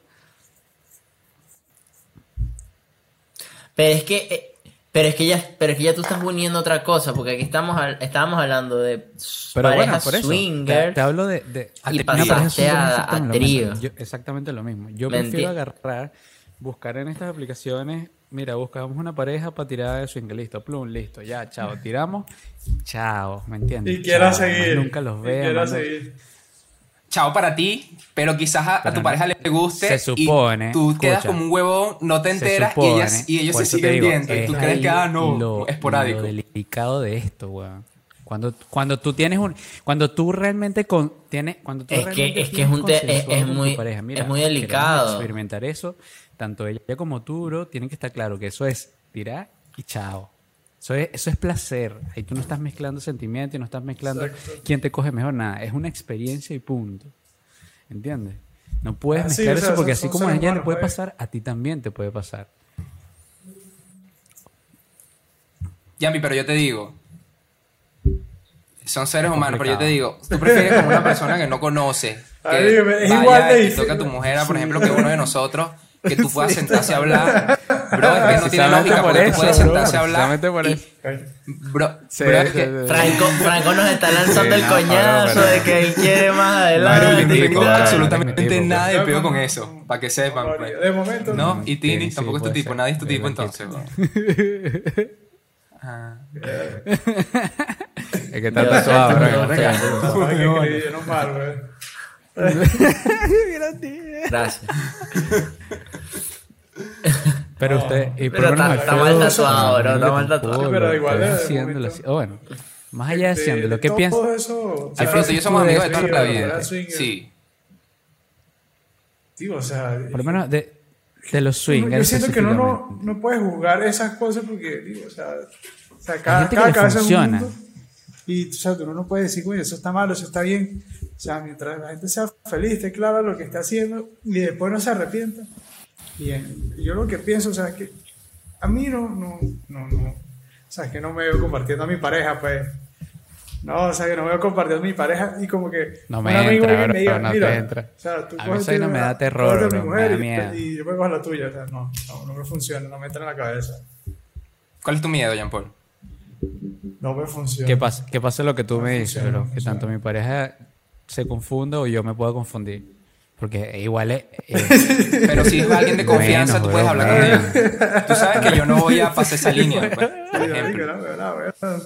Pero es que, eh, pero es que ya, pero es que ya tú estás uniendo otra cosa, porque aquí estamos, al- estábamos hablando de Pero pareja bueno, por eso, swinger. te, te hablo de... de Y una pareja pasaste swinger es a- exactamente a lo trío. mismo. Yo- exactamente lo mismo. Yo ¿Me prefiero enti- agarrar, buscar en estas aplicaciones, mira, buscamos una pareja para tirar de swing, listo, plum, listo, ya, chao, tiramos, chao, ¿me entiendes? Y quiera Chao, más seguir. nunca los y vea, quiera más no- seguir. Chao para ti, pero quizás a, a Pero tu no. pareja le guste Se supone, y tú quedas escucha, como un huevón, no te Se enteras y, supone, ellas, y ellos por se eso te siguen digo, viendo y tú es crees que, ah, ahí no, lo, esporádico. lo delicado de esto, weón. Cuando, cuando tú tienes un, cuando tú realmente con, tienes, cuando tú Es que- realmente es que tienes es un te- es- consensuado es con tu muy- pareja, mira, es muy queremos delicado. experimentar eso, tanto ella como tú, bro, tienen que estar claro que eso es tirar y chao. Eso es, eso es placer. Ahí tú no estás mezclando sentimientos y no estás mezclando Exacto. quién te coge mejor, nada. Es una experiencia y punto. ¿Entiendes? No puedes Ah, sí, mezclar o sea, eso porque son- así son como a seres ella le humanos, puede pues. pasar, a ti también te puede pasar. Yami, pero yo te digo, son seres humanos, pero yo te digo, tú prefieres como una persona que no conoces, que Ay, dígame, es vaya igual de y toque a tu difícil. mujer, por ejemplo, que uno de nosotros, que tú puedas sentarse a hablar. Bro, es que no tiene Precisamente lógica por porque tú eso, puedes bro, sentarse a hablar. precisamente por y- eso. Bro, Sí, bro, es sí, que... sí. Franco, Franco nos está lanzando Sí, el no, coñazo pero- de que él quiere más Claro, adelante. yo no tipo, tengo claro, absolutamente mi tipo, nada de pues. peo con No, no, eso, no. para que sepan, No, pues. de momento No, no. y Tini Tini sí, tampoco es tu puede tipo, ser. nadie es tu De tipo blanquito. entonces, bro. Ajá. Es que está tatuado, bro. no, no no, sé. Ay, que creí, yo no mal, güey. Gracias. Pero usted, y por Pero lo menos está- está Alfredo, mal tatuado, no, bro, está no mal le tatuado. tampoco, Pero lo igual estoy de- de haciéndolo momento. así. O bueno, más allá de De- haciéndolo, de ¿qué todo piensas? eso. Alfredo, tú y yo somos tú amigos de eres toda la swinger, vida. ¿verdad? Swinger. Sí. Tío, o sea, Por lo menos de, de los swingers. yo siento que uno no, específicamente. no puede juzgar esas cosas porque, digo, o sea, o sea Hay cada, gente que cada le cabeza es un funciona. mundo. Y o sea, uno no puede decir, güey, eso está malo, eso está bien. O sea, mientras la gente sea feliz, esté clara lo que está haciendo y después no se arrepienta. Y en- yo lo que pienso, o sea, que a mí no, no, no, no, o sea, que no me veo compartiendo a mi pareja, pues. No, o sea, que no me veo compartiendo a mi pareja y como que No un me amigo entra, que bro, me diga, no te mira, entra. o sea, tú A mí coges eso ahí no tu- me da terror, coges a tu bro, me mujer da y- miedo. Y yo me cojo la tuya, o sea, no, no, no me funciona, no me entra en la cabeza. ¿Cuál es tu miedo, Jean Paul? No me funciona. ¿Qué pasa? ¿Qué pasa lo que tú No me dices, funciona, bro? no Que tanto mi pareja se confunda o yo me puedo confundir. Porque igual es... es- Pero si es alguien de confianza, Menos, tú puedes bro, hablar con menos. él. Tú sabes que yo no voy a pasar esa línea, pues, por Sí, ejemplo. marico, no, no, no.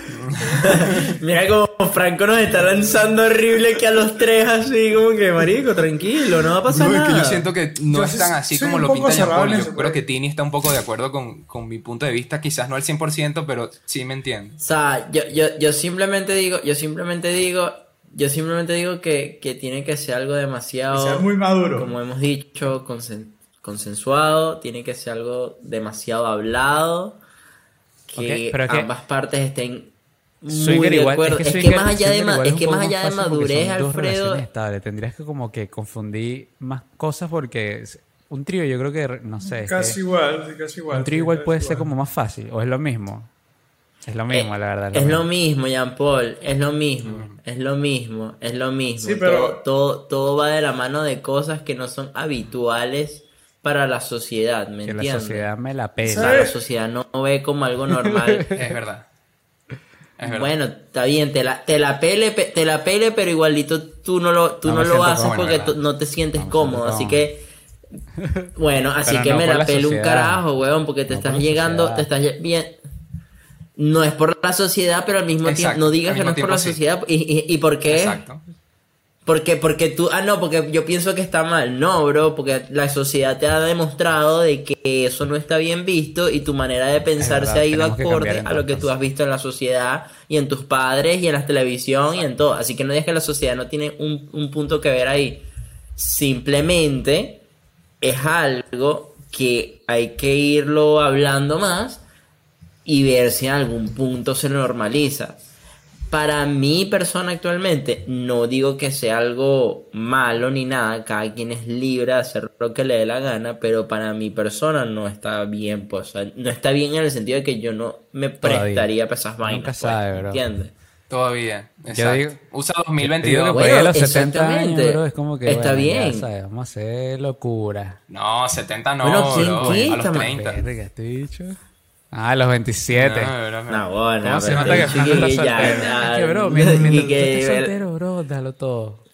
Mira como Franco nos está lanzando horrible que a los tres así como que, marico, tranquilo, no va a pasar No, es nada. que yo siento que no Yo es tan sí- así soy como un lo poco pinta Jean cerrado Paul. en Yo eso, creo pues. que Tini está un poco de acuerdo con, con mi punto de vista, quizás no al cien por ciento, pero sí me entiende. O sea, yo, yo, yo simplemente digo, yo simplemente digo, yo simplemente digo que, que tiene que ser algo demasiado, Que sea muy maduro. como hemos dicho, consen- consensuado, tiene que ser algo demasiado hablado, que Ok, pero es que- ambas partes estén muy Swinger de igual, acuerdo. es que, Es que swinger- más allá de swinger ma- igual es un que poco más más allá de fácil porque madurez, son dos Alfredo. relaciones estables. Tendrías que como que confundir más cosas porque es- un trío yo creo que, no sé, es Casi que igual, sí, casi igual. un trío sí, igual casi puede ser como más fácil o es lo mismo. Es lo mismo, Eh, la verdad. Es lo mismo. mismo, Jean Paul, es lo mismo, es lo mismo, es lo mismo. Sí, pero- todo, todo, todo va de la mano de cosas que no son habituales para la sociedad, ¿me Que la entiendes? sociedad me la O pela. sea, ¿Sabes? la sociedad no ve como algo normal. Es verdad. Es verdad. Bueno, está bien, te la, te la pele, pe- te la pele, pero igualito tú no lo, tú No no me lo siento haces cómodo, porque ¿verdad? tú no te sientes No me cómodo, siento así cómodo. que bueno, así Pero que no me por la la pele un sociedad. carajo, weón, porque te No estás por la llegando, sociedad. te estás lle- bien. No es por la sociedad, pero al mismo tiempo, Exacto, no digas al que no es mismo por la tiempo sí. sociedad. ¿Y, y, y por qué? Exacto. Porque, porque tú, ah, no, porque yo pienso que está mal. No, bro, porque la sociedad te ha demostrado de que eso no está bien visto y tu manera de pensar verdad, se ha ido tenemos que acorde cambiar a lo que tú entonces. has visto en la sociedad y en tus padres y en la televisión y en todo. Así que no digas que la sociedad no tiene un, un punto que ver ahí. Simplemente es algo que hay que irlo hablando más y ver si en algún punto se normaliza. Para mi persona actualmente, no digo que sea algo malo ni nada, cada quien es libre de hacer lo que le dé la gana, pero para mi persona no está bien, pues, o sea, no está bien en el sentido de que yo no me Todavía. prestaría para esas Nunca vainas, pues, sabe, bro. ¿entiendes? Todavía. Exacto. digo- Usa Yo dos mil digo veintidós. que por Bueno, ahí a los setenta años, exactamente. bro, es como que Está bueno, ya bien. sabes, vamos a hacer locura. No, setenta no, Bueno, ¿quién bro. quita, A los man? treinta. Verga, este dicho. Ah, a los veintisiete. No, bro, no. No, bueno, ¿Cómo se pero nota que te Franco digo está que ya- soltero? ya- Es que, bro, y mientras, mientras tú que- estés soltero, bro, dalo todo.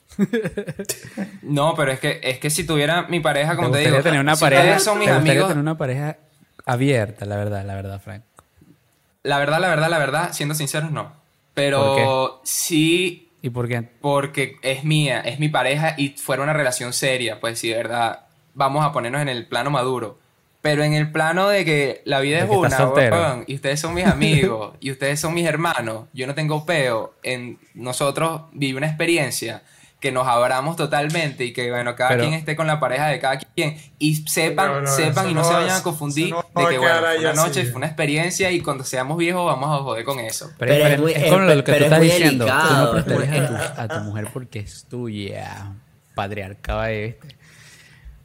No, pero es que, es que si tuviera mi pareja, ¿Te como te, gustaría digo, tener una si pareja? ustedes son mis ¿Te gustaría amigos, tener una pareja abierta, la verdad, la verdad, Frank? la verdad, la verdad, la verdad, siendo sinceros, no. Pero ¿Por sí, ¿Y por qué? porque es mía, es mi pareja y fuera una relación seria, pues sí, de verdad, vamos a ponernos en el plano maduro. Pero en el plano de que la vida De es que estás una, soltero. weón, y ustedes son mis amigos, y ustedes son mis hermanos, yo no tengo peo en nosotros vivir una experiencia que nos abramos totalmente y que, bueno, cada Pero- quien esté con la pareja de cada quien y sepan, No, no, sepan eso y no, no se va- vayan a eso confundir no de va a que, quedar bueno, fue ahí una así. noche, fue una experiencia y cuando seamos viejos vamos a joder con eso. Pero, Pero es, es muy- es con es- lo que pero tú es estás muy diciendo. Tú delicado, no es muy- prestarías a tu, a tu mujer porque es tuya. Patriarcado ahí, ¿viste?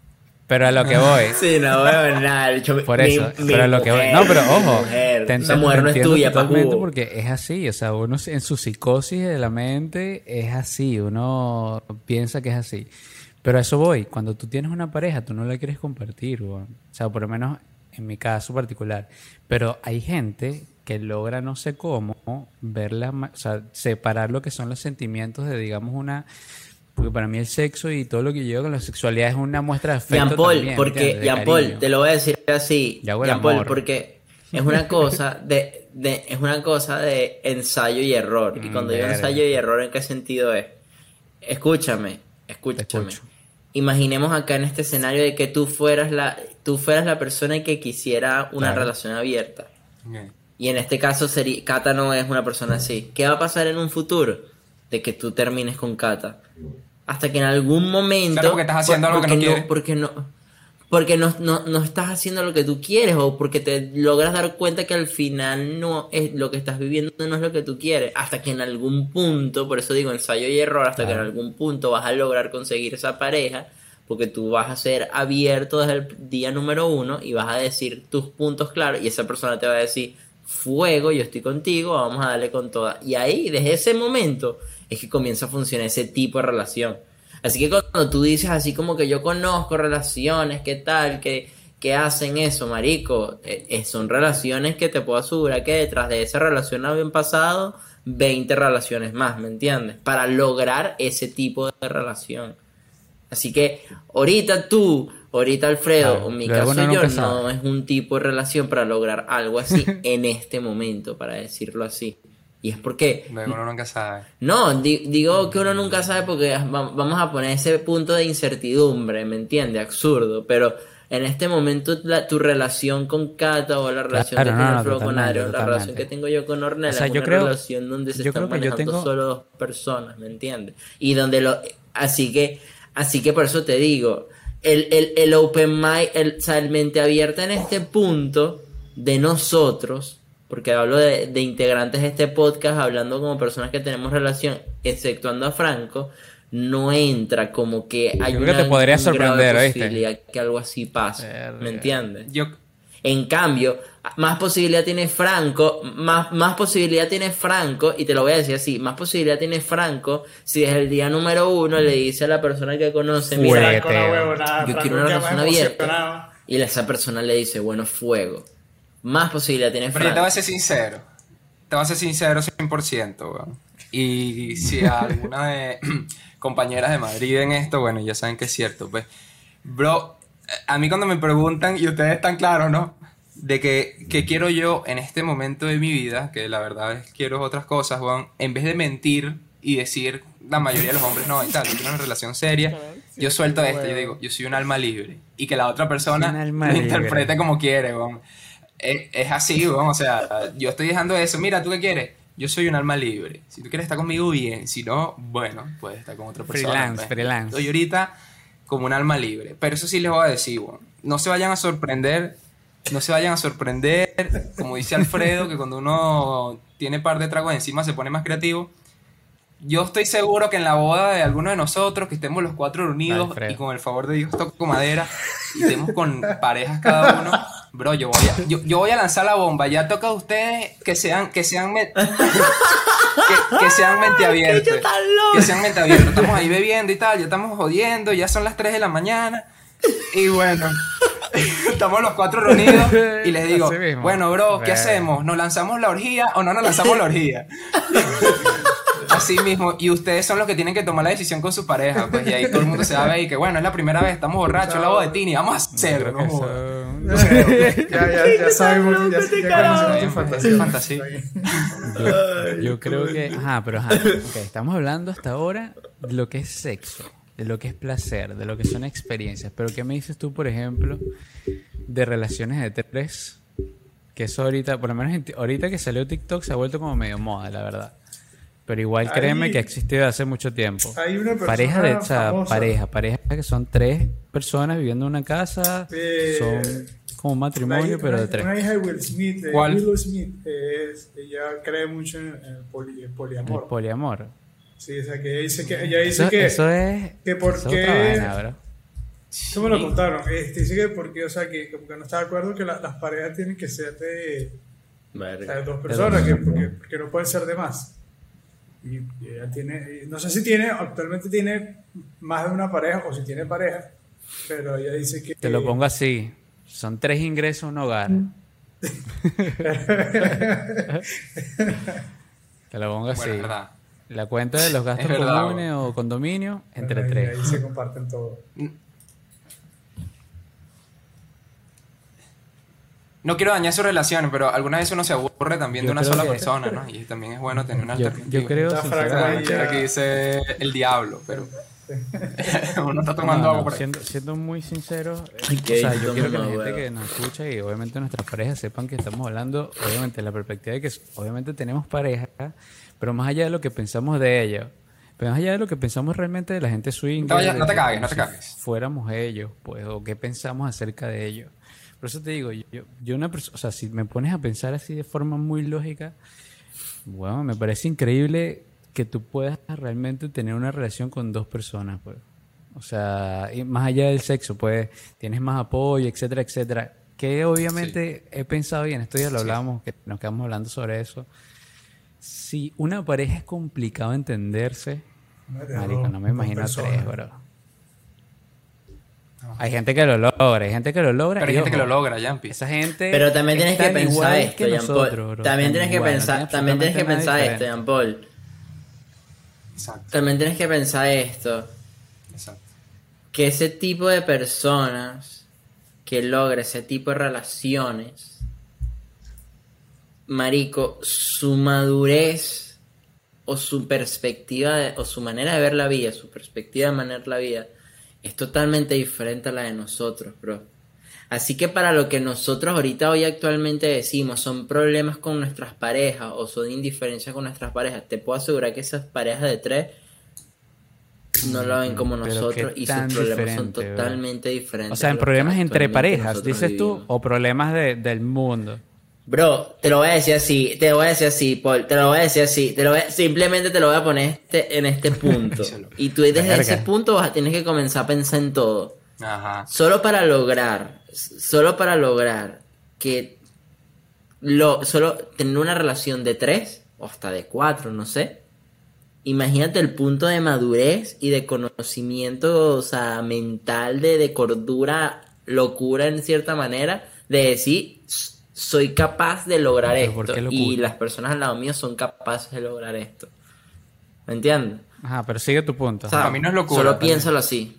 Pero a lo que voy. Sí, no, bueno, nada. Yo, Por mi- eso, mi pero a lo que voy. mujer, No, pero ojo, mi mujer. te, Esa ent- mujer te no es entiendo tuya, totalmente papu. porque es así. O sea, uno en su psicosis de la mente es así. Uno piensa que es así. Pero a eso voy. Cuando tú tienes una pareja, tú no la quieres compartir, weón. O sea, por lo menos en mi caso particular. Pero hay gente que logra no sé cómo verla, ma- o sea, separar lo que son los sentimientos de, digamos, una... Porque para mí el sexo y todo lo que lleva con la sexualidad es una muestra de afecto Jean Paul, también, porque ¿entiendes? De Jean Paul, cariño. te lo voy a decir así, Y hago el Jean Paul, amor. porque es una cosa de, de es una cosa de ensayo y error. Y Mm, cuando digo verga. ensayo y error, ¿en qué sentido es? Escúchame, escúchame. escucho. Imaginemos acá en este escenario de que tú fueras la tú fueras la persona que quisiera una Claro. relación abierta. Ok. Y en este caso sería, Kata no es una persona así. ¿Qué va a pasar en un futuro? De que tú termines con Kata. Hasta que en algún momento... Claro, porque estás haciendo algo que no porque quieres. Porque no, porque no, no, no estás haciendo lo que tú quieres o porque te logras dar cuenta que al final no es lo que estás viviendo no es lo que tú quieres. Hasta que en algún punto, por eso digo ensayo y error, hasta Claro. que en algún punto vas a lograr conseguir esa pareja porque tú vas a ser abierto desde el día número uno y vas a decir tus puntos claros y esa persona te va a decir fuego, yo estoy contigo, vamos a darle con toda. Y ahí, desde ese momento, es que comienza a funcionar ese tipo de relación. Así que cuando tú dices así como que yo conozco relaciones, ¿qué tal? Que, que hacen eso, marico. Eh, eh, son relaciones que te puedo asegurar que detrás de esa relación habían pasado veinte relaciones más, ¿me entiendes? Para lograr ese tipo de relación. Así que ahorita tú, ahorita Alfredo, Claro, o en mi luego caso uno yo, nunca no sabe. es un tipo de relación para lograr algo así en este momento, para decirlo así. Y es porque, Luego uno nunca sabe. no, di- digo que uno nunca sabe porque va- vamos a poner ese punto de incertidumbre, ¿me entiendes? Absurdo, pero en este momento la- tu relación con Cata o la relación Claro, que no, tiene no, Alfredo con totalmente, Adrián, la relación totalmente. que tengo yo con Ornella O sea, es yo una creo- relación donde se yo están creo que yo manejando tengo- solo dos personas, ¿me entiendes? Y donde lo... Así que, así que por eso te digo, el, el, el open mind, el, o sea, el mente abierta en este punto de nosotros, porque hablo de, de integrantes de este podcast, hablando como personas que tenemos relación, exceptuando a Franco, no entra como que hay Yo creo que una- te podría un grado de sorprender, ¿oíste? posibilidad que algo así pase, Verga. ¿me entiendes? Yo, En cambio, más posibilidad tiene Franco, más, más posibilidad tiene Franco, y te lo voy a decir así, más posibilidad tiene Franco si desde el día número uno le dice a la persona que conoce, mira, Fuerte. Franco, la huevonada, yo Franco quiero una queda relación más abierta. emocionado. Y esa persona le dice, bueno, fuego. Más posibilidad tiene pero yo te voy a Franco. ser sincero. Te voy a ser sincero cien por ciento, weón. Y si alguna de compañeras de Madrid en esto, bueno, ya saben que es cierto, pues. Bro, a mí cuando me preguntan, y ustedes están claros, ¿no? De que, que quiero yo en este momento de mi vida, que la verdad es que quiero otras cosas, weón, en vez de mentir y decir la mayoría de los hombres, no, y tal, yo quiero una relación seria, yo suelto esto, yo digo, yo soy un alma libre. Y que la otra persona Un alma lo libre. interprete como quiere, weón. Es, es así, weón, o sea, yo estoy dejando eso. Mira, ¿tú qué quieres? Yo soy un alma libre. Si tú quieres estar conmigo, bien. Si no, bueno, puedes estar con otra persona. Freelance, pues. freelance. Estoy ahorita como un alma libre. Pero eso sí les voy a decir, weón. No se vayan a sorprender. No se vayan a sorprender. Como dice Alfredo, que cuando uno tiene par de tragos encima se pone más creativo. Yo estoy seguro que en la boda de alguno de nosotros, que estemos los cuatro reunidos Alfredo. y con el favor de Dios toco madera y estemos con parejas cada uno, bro, yo voy a, yo, yo voy a lanzar la bomba. Ya toca a ustedes que sean, que sean, me- que, que sean mente abierta. Qué tan loco. Que sean mente abierta. Estamos ahí bebiendo y tal, ya estamos jodiendo, ya son las tres de la mañana. Y bueno, estamos los cuatro reunidos y les digo, Así mismo. bueno, bro, ¿qué Ver. hacemos? ¿Nos lanzamos la orgía o no nos lanzamos la orgía? Así mismo, y ustedes son los que tienen que tomar la decisión con su pareja, pues, y ahí todo el mundo se va a ver y que bueno, es la primera vez, estamos borrachos, la boda de Tini, vamos a hacerlo, Creo que no jodas. eso- Ya, ya, ya sabemos, ya, ya conocemos tu Es fantasía. fantasía. Yo, yo creo que... Ajá, pero ajá. Ok, estamos hablando hasta ahora de lo que es sexo, de lo que es placer, de lo que son experiencias. Pero ¿qué me dices tú, por ejemplo, de relaciones de tres? Que eso ahorita, por lo menos en ti- ahorita que salió TikTok se ha vuelto como medio moda, la verdad. Pero igual Ahí- créeme que ha existido hace mucho tiempo. Hay una persona Pareja de, o sea, famosa. pareja, pareja que son tres personas viviendo en una casa, Eh, son como un matrimonio, Una- pero de una- tres. Una hija de Will Smith, eh, ¿Cuál? Willow Smith, es, ella cree mucho en el poli- el El poliamor. poliamor. Sí, o sea, que ella dice que, ella dice Eso, que, eso es, que por eso es qué- otra vaina, bro. Eso me lo contaron. Este, dice que porque, o sea, que como que no está de acuerdo que la- las parejas tienen que ser de, o sea, Verga. de dos personas, que, porque, porque no pueden ser de más. Y, y ella tiene, y no sé si tiene, actualmente tiene más de una pareja o si tiene pareja, pero ella dice que... Te lo pongo así. Son tres ingresos a un hogar. Te lo pongo así. Bueno, es verdad. La cuenta de los gastos Es verdad, comunes o condominios entre Ahí- tres. Ahí se comparten todo. No quiero dañar su relación, pero alguna vez uno se aburre también Yo de una creo sola que- persona, ¿no? Y también es bueno tener una Yo, alternativa. yo creo Está O sinceramente... sea, aquí dice el diablo, pero uno está tomando No, agua no, por ahí. siendo, siendo muy sincero, Ay, o qué sea, yo toma quiero que la una gente hueva. que nos escucha y obviamente nuestras parejas sepan que estamos hablando, obviamente, de la perspectiva de que obviamente tenemos pareja, pero más allá de lo que pensamos de ella, pero más allá de lo que pensamos realmente de la gente swing, No te vayas- no te cagues, no te cagues. fuéramos ellos, pues, o qué pensamos acerca de ellos. Por eso te digo, yo, yo una persona, o sea, si me pones a pensar así de forma muy lógica, bueno, me parece increíble que tú puedas realmente tener una relación con dos personas, pues. O sea, y más allá del sexo, pues, tienes más apoyo, etcétera, etcétera. Que obviamente he pensado, y en estos días lo Sí. hablábamos, que nos quedamos hablando sobre eso. Si una pareja es complicado entenderse, marico, no me imagino a tres, bro. Hay gente que lo logra, hay gente que lo logra. Pero hay y gente que ojo, lo logra, Yampi. Esa gente. Pero también tienes que es tan pensar igual esto, que Jean Paul. nosotros, bro, También tan tienes que igual, no pensar, tiene también tienes que absolutamente nada pensar esto, diferente. Jean Paul. Exacto, También tienes que pensar esto. exacto. Que ese tipo de personas que logra ese tipo de relaciones, marico, su madurez o su perspectiva de- o su manera de ver la vida, su perspectiva de manejar la vida es totalmente diferente a la de nosotros, bro. Así que para lo que nosotros ahorita hoy actualmente decimos son problemas con nuestras parejas o son indiferencias con nuestras parejas, te puedo asegurar que esas parejas de tres no lo ven como Pero nosotros qué y sus tan problemas son diferente, bro. totalmente diferentes. O sea, a en los que problemas entre actualmente parejas, nosotros dices tú, vivimos. o problemas de- del mundo. Bro, te lo voy a decir así, te lo voy a decir así, Paul, te lo voy a decir así, te lo voy a- simplemente te lo voy a poner este, en este punto. Díselo. Y tú desde Verga. ese punto vas a tener que comenzar a pensar en todo. Ajá. Solo para lograr, solo para lograr que lo, solo tener una relación de tres o hasta de cuatro, no sé. Imagínate el punto de madurez y de conocimiento, o sea, mental, de, de cordura, locura en cierta manera, de decir, "S- soy capaz de lograr Pero ¿por qué esto. locura? Y las personas al lado mío son capaces de lograr esto. ¿Me entiendes? Ajá, pero sigue tu punto. O sea, Para mí no es locura, solo también. piénsalo así.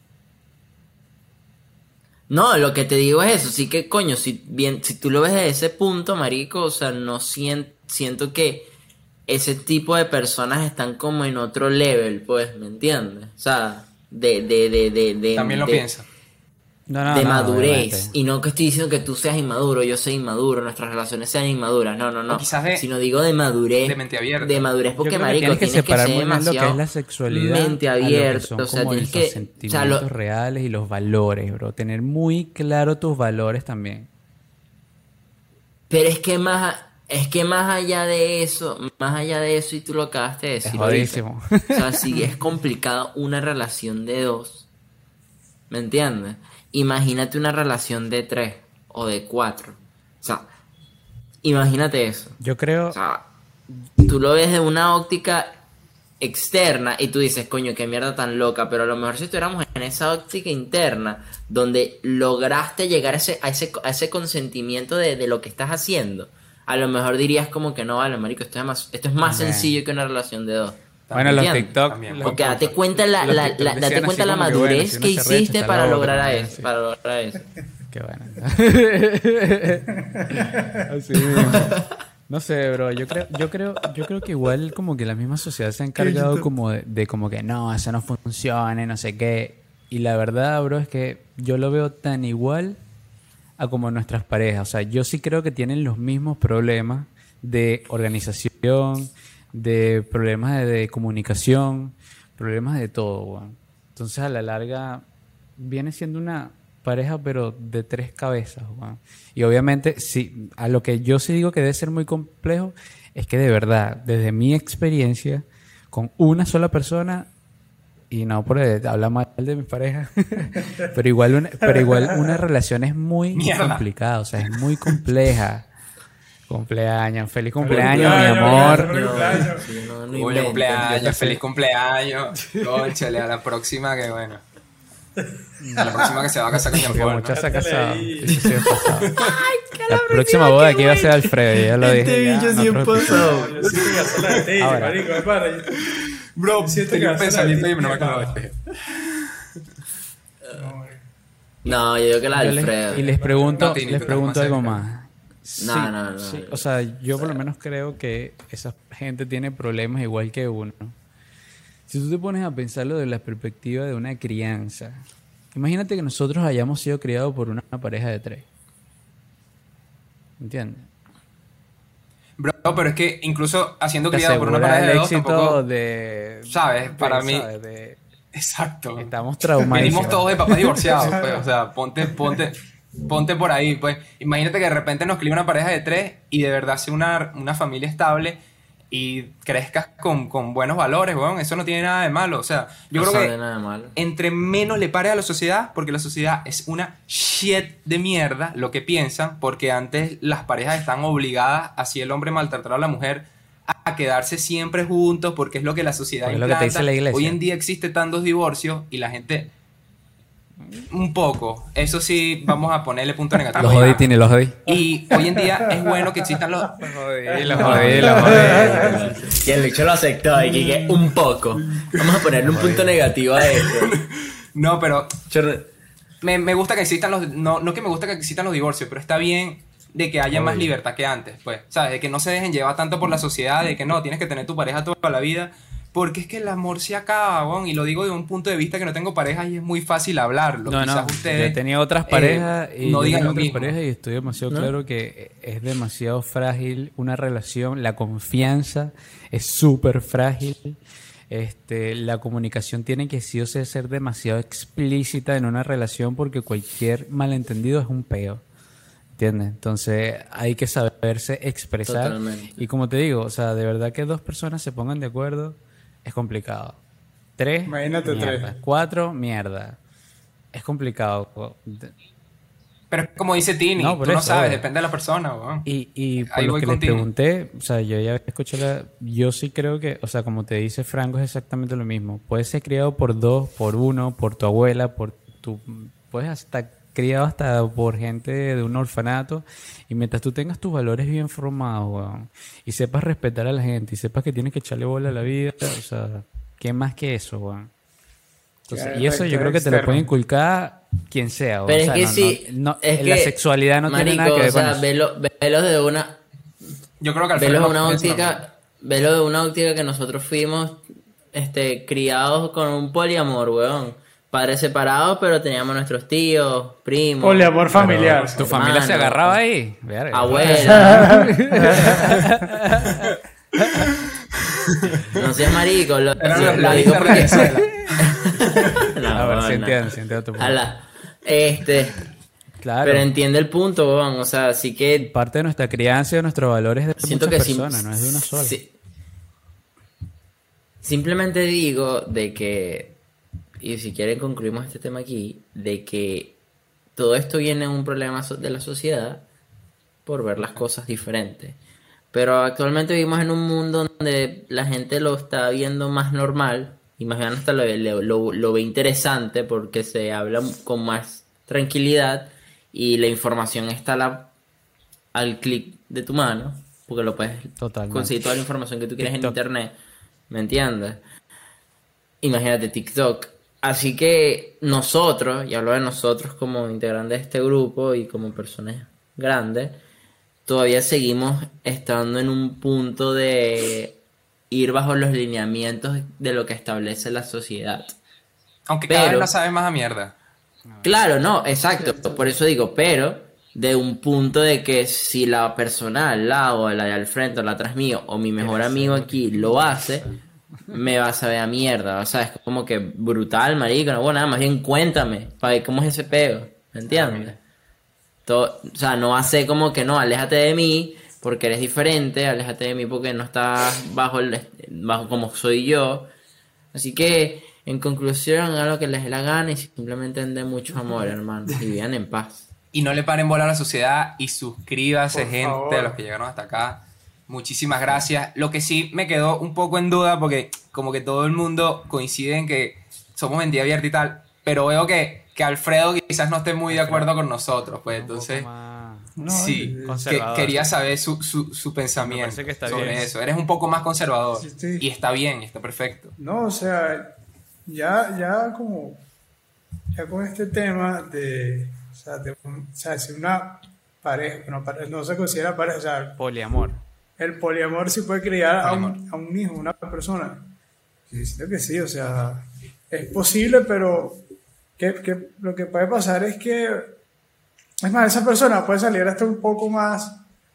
No, lo que te digo es eso, sí que coño, si bien, si tú lo ves desde ese punto, marico, o sea, no sien- siento que ese tipo de personas están como en otro level, pues, ¿me entiendes? O sea, de, de, de, de, de También lo de- piensa. No, no, de no, madurez. obviamente. Y no que estoy diciendo que tú seas inmaduro, yo soy inmaduro, nuestras relaciones sean inmaduras. No, no, no. O quizás de- Sino digo de madurez. de mente abierta. De madurez, Yo porque, creo que marico, tienes que tienes que separar ser muy bien lo que demasiado es la sexualidad mente a lo que abierta. son O sea, como tienes los que. O sentimientos sea, lo- reales y los valores, bro. Tener muy claro tus valores también. pero es que más. Es que más allá de eso, más allá de eso, y tú lo acabaste de Es decir. ahorita, jodísimo. O sea, si es complicado una relación de dos, ¿me entiendes? Imagínate una relación de tres o de cuatro. O sea, imagínate eso. Yo creo... O sea, tú lo ves de una óptica externa y tú dices, coño, qué mierda tan loca, pero a lo mejor si estuviéramos en esa óptica interna, donde lograste llegar a ese, a ese, a ese consentimiento de, de lo que estás haciendo, a lo mejor dirías como que no, vale, marico, esto es más, esto es más También. sencillo que una relación de dos. Bueno, los ¿Entiendes? TikTok... También. los- Porque date cuenta la, los la, TikTok la- decían date cuenta así la como que, bueno, madurez si que uno se recha, hiciste está para loco lograr también, eso, sí. para lograr eso. Qué bueno. Así mismo. No sé, bro. Yo creo, yo creo, yo creo que igual como que la misma sociedad se ha encargado como de, de como que no, eso no funciona, no sé qué. Y la verdad, bro, es que yo lo veo tan igual a como nuestras parejas. O sea, yo sí creo que tienen los mismos problemas de organización, de problemas de, de comunicación, problemas de todo, weón. Entonces, a la larga, viene siendo una pareja, pero de tres cabezas, weón. Y obviamente, sí, a lo que yo sí digo que debe ser muy complejo, es que de verdad, desde mi experiencia, con una sola persona, y no por hablar mal de mi pareja, pero igual una, pero igual una relación es muy Mierda. complicada, o sea, es muy compleja. Cumpleaños, feliz cumpleaños, cumpleaños, mi amor. feliz cumpleaños. Sí, no, no Coño, inventes. cumpleaños, feliz cumpleaños. Cónchale, a la próxima que bueno. A la próxima que se va a casar con Jean Porque Paul, muchas ¿no? se ha casado. ahí. Eso sí ha pasado. La próxima boda aquí va a ser Alfredo, ya lo dije. Este ya bicho en sí otro pasó. episodio. Yo siento que hacer la de Tate, Ahora. marico, de pana. Yo- Bro, Siento tenía que un va a ser pensamiento la y no me típica. acuerdo de No, yo digo que la de Yo les- Alfredo. y les pregunto, No, Tini, les tú pregunto estás algo más cerca. más. Sí, No, no, no, sí, no. o sea, yo por lo menos creo que esa gente tiene problemas igual que uno. Si tú te pones a pensarlo desde la perspectiva de una crianza, imagínate que nosotros hayamos sido criados por una pareja de tres. ¿Entiendes? Bro, pero es que incluso haciendo Te criado por una asegura pareja de el dos éxito tampoco... de... ¿Sabes? Para mí- ¿sabes? De- Exacto. estamos traumadísimos. Venimos todos de papás divorciados, pues, o sea, ponte, ponte, ponte por ahí, pues. Imagínate que de repente nos cría una pareja de tres y de verdad sea una, una familia estable y crezcas con, con buenos valores, weón. Eso no tiene nada de malo, o sea, yo No creo sabe que nada de malo. entre menos le pares a la sociedad, porque la sociedad es una shit de mierda, lo que piensan, porque antes las parejas están obligadas, así el hombre maltratar a la mujer, a quedarse siempre juntos, porque es lo que la sociedad Porque es lo que te implanta. dice la iglesia. Hoy en día existen tantos divorcios y la gente... Un poco. Eso sí, vamos a ponerle punto negativo. Los jodí, Tini, los jodí. Y hoy en día es bueno que existan los... Los jodí, los jodí, los jodí. Y el bicho lo aceptó y que, que un poco. Vamos a ponerle un punto negativo a esto. No, pero Chorre- me, me gusta que existan los... No, no que me gusta que existan los divorcios, pero está bien de que haya más Obvio. libertad que antes, pues. ¿Sabes? De que no se dejen llevar tanto por la sociedad, de que no, tienes que tener tu pareja toda la vida. Porque es que el amor se acaba, weón. Y lo digo de un punto de vista que no tengo pareja y es muy fácil hablarlo. No, Quizás no, ustedes... yo he tenido otras eh, parejas y no yo digan tengo lo otras mismo. parejas y estoy demasiado ¿No? claro que es demasiado frágil una relación, la confianza es súper frágil, este, la comunicación tiene que sí o sí ser demasiado explícita en una relación porque cualquier malentendido es un peo. ¿Entiendes? Entonces hay que saberse expresar. Totalmente. Y como te digo, o sea, de verdad que dos personas se pongan de acuerdo es complicado. Tres, Imagínate mierda. tres. Cuatro, mierda. Es complicado. Pero es como dice Tini, No, por tú no eso, sabes, obvio. depende de la persona, weón. Y, y por Ahí lo voy que les contigo. pregunté, o sea, yo ya escuché la... Yo sí creo que, o sea, como te dice Franco, es exactamente lo mismo. Puedes ser criado por dos, por uno, por tu abuela, por tu... Puedes estar criado hasta por gente de un orfanato. Y mientras tú tengas tus valores bien formados, weón, y sepas respetar a la gente, y sepas que tienes que echarle bola a la vida, o sea, ¿qué más que eso, weón? Entonces, Ya, y eso recto, yo creo que te lo externo. puede inculcar quien sea. Pero o sea, es que no, sí. no, no, es la que, sexualidad no tiene marico, nada que ver o sea, con eso. Velo, velo de una, Yo creo que al velo de final una no piensa lo mismo. óptica, velo de una óptica que nosotros fuimos, este, criados con un poliamor, weón. Padres separados, pero teníamos nuestros tíos, primos. Poliamor familiar. ¿Tu familia se hermano, agarraba ahí? Verga. Abuela. No seas marico. Lo, Eran lo- los lo planes digo de porque... Venezuela. No, A ver, no, si no. entiendo, si entiendo tu punto. Ala. Este, Claro. pero entiende el punto, weón. O sea, sí que Parte de nuestra crianza y de nuestros valores es de siento muchas que sim- personas, no es de una sola. sí. Simplemente digo de que, y si quieren concluimos este tema aquí, de que todo esto viene de un problema so- de la sociedad por ver las cosas diferentes. Pero actualmente vivimos en un mundo donde la gente lo está viendo más normal y más bien hasta lo, lo, lo- lo ve interesante porque se habla con más tranquilidad y la información está a la- al clic de tu mano porque lo puedes Totalmente. conseguir toda la información que tú quieres TikTok. en internet. ¿Me entiendes? Imagínate TikTok. Así que nosotros, y hablo de nosotros como integrantes de este grupo y como personas grandes, todavía seguimos estando en un punto de ir bajo los lineamientos de lo que establece la sociedad. Aunque cada Pero- vez la sabes más a mierda. Claro, no, exacto. Por eso digo, pero de un punto de que si la persona al lado, o la de al frente, o la atrás mío, o mi mejor amigo aquí lo hace, me va a saber a mierda. O sea, es como que brutal, marico. No, bueno, nada, más bien cuéntame, para ver cómo es ese peo. ¿Me entiendes? Todo, o sea, no hace como que no, aléjate de mí porque eres diferente, aléjate de mí porque no estás bajo, el, bajo como soy yo. Así que En conclusión, hagan lo que les dé la gana y simplemente den mucho amor, hermano. Y vivan en paz. Y no le paren bola a la sociedad y suscríbase, Por gente, favor. a los que llegaron hasta acá. Muchísimas gracias. Lo que sí me quedó un poco en duda, porque como que todo el mundo coincide en que somos mente abierta y tal, pero veo que, que Alfredo quizás no esté muy de acuerdo con nosotros, pues Un poco entonces más No, sí, eh, que, conservador. quería saber su, su, su pensamiento parece que está sobre bien. eso. Eres un poco más conservador Sí, sí. y está bien, está perfecto. No, o sea, ya, ya como, ya con este tema de, o sea, de un- o sea, si una pareja, una pareja, no se considera pareja, o sea, poliamor. el poliamor sí puede criar a un, Poliamor. a un hijo, una persona. Sí, siento que sí, o sea, es posible, pero que, que lo que puede pasar es que, es más, esa persona puede salir hasta un poco más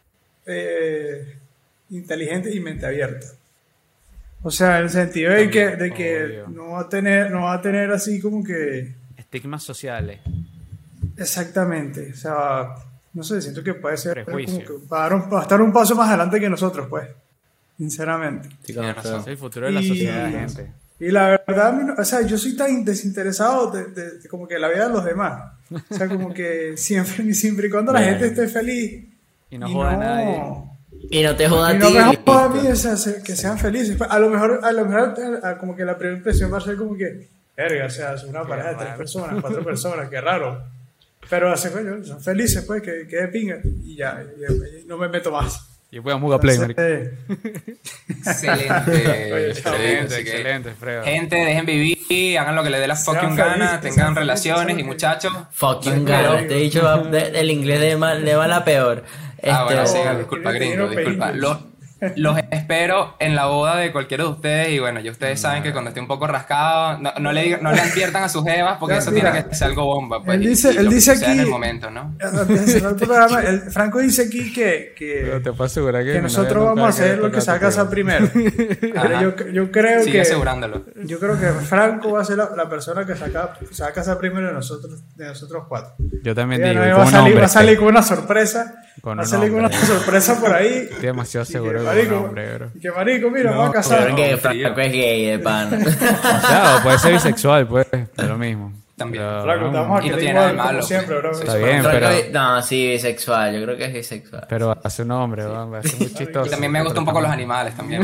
eh, inteligente y mente abierta. O sea, en el sentido de que, de que Obvio. no va a tener, no va a tener así como que Estigmas sociales. exactamente, o sea, no sé, siento que puede ser como Prejuicio. que va a, dar un- va a estar un paso más adelante que nosotros, pues, sinceramente. Tienes razón. Es el futuro de la Y- sociedad, gente. Y la verdad, a mí no- o sea, yo soy tan desinteresado de, de- de como que la vida de los demás. O sea, como que siempre, siempre y cuando la Bien. gente esté feliz. Y no joda a nadie. Y no te jodas Y a no ti. me joda a listo. mí, o sea, se- que sean felices. A lo mejor, a lo mejor, a- como que la primera impresión va a ser como que, verga, o sea, es una pareja de tres raro. personas, cuatro personas, qué raro. Pero hace, coño, son felices, pues, que, que de pinga. Y ya, y- y no me meto más. Y voy a Muga Play, marico. Entonces, Excelente. Oye, Excelente, Así que, excelente, Fredo. gente, dejen vivir, hagan lo que les dé la Sean fucking felices, gana, sean tengan felices, relaciones y sean muchachos. Fucking Pero- God. Este dicho va de- del inglés de mal, de mal a peor. Ah, bueno, Este, sí, no, disculpa, que gringo, no disculpa. pedimos. Los, los espero en la boda de cualquiera de ustedes y bueno, ya ustedes saben que cuando esté un poco rascado, no, no le, digan- no le adviertan a sus jevas porque Ya, eso mira, tiene que ser algo bomba. Pues, él y- dice- y él lo que dice suceda en aquí- el momento, ¿no? antes de cerrar el programa, el- Franco dice aquí que, Pero que, te puedo asegurar que, que mi nosotros novia nunca vamos a va hacer lo que se va a casar primero. Pero Ajá. yo, yo creo Sigue que asegurándolo. yo creo que Franco va a ser la, la persona que saca, se va a casar primero de nosotros, de nosotros cuatro. Yo también Ella digo, no y va, con a un salir, hombre, va a salir con una sorpresa. Con va a un salir con una hombre. sorpresa por ahí. Estoy demasiado Y que, seguro que marico, con un hombre, bro. y que marico, mira, No, vamos a Creo casar. que No, Franco es gay de pana. O sea, o puede ser bisexual, pues, es lo mismo. También. Pero, Franco, te no, vamos a Y no querer tiene nada de igual, como malo. siempre, bro. Está bien, Franco pero- es- No, sí, bisexual. Yo creo que es bisexual. pero hace un hombre, ¿no? Va a ser muy chistoso. Y también me gustan un poco los animales también.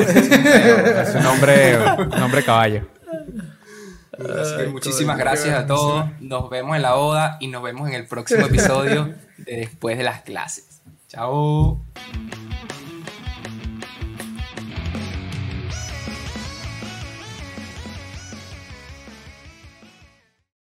Es un hombre, un hombre caballo. Así que muchísimas gracias a todos. Nos vemos en la boda y nos vemos en el próximo episodio de Después de las Clases. Chao.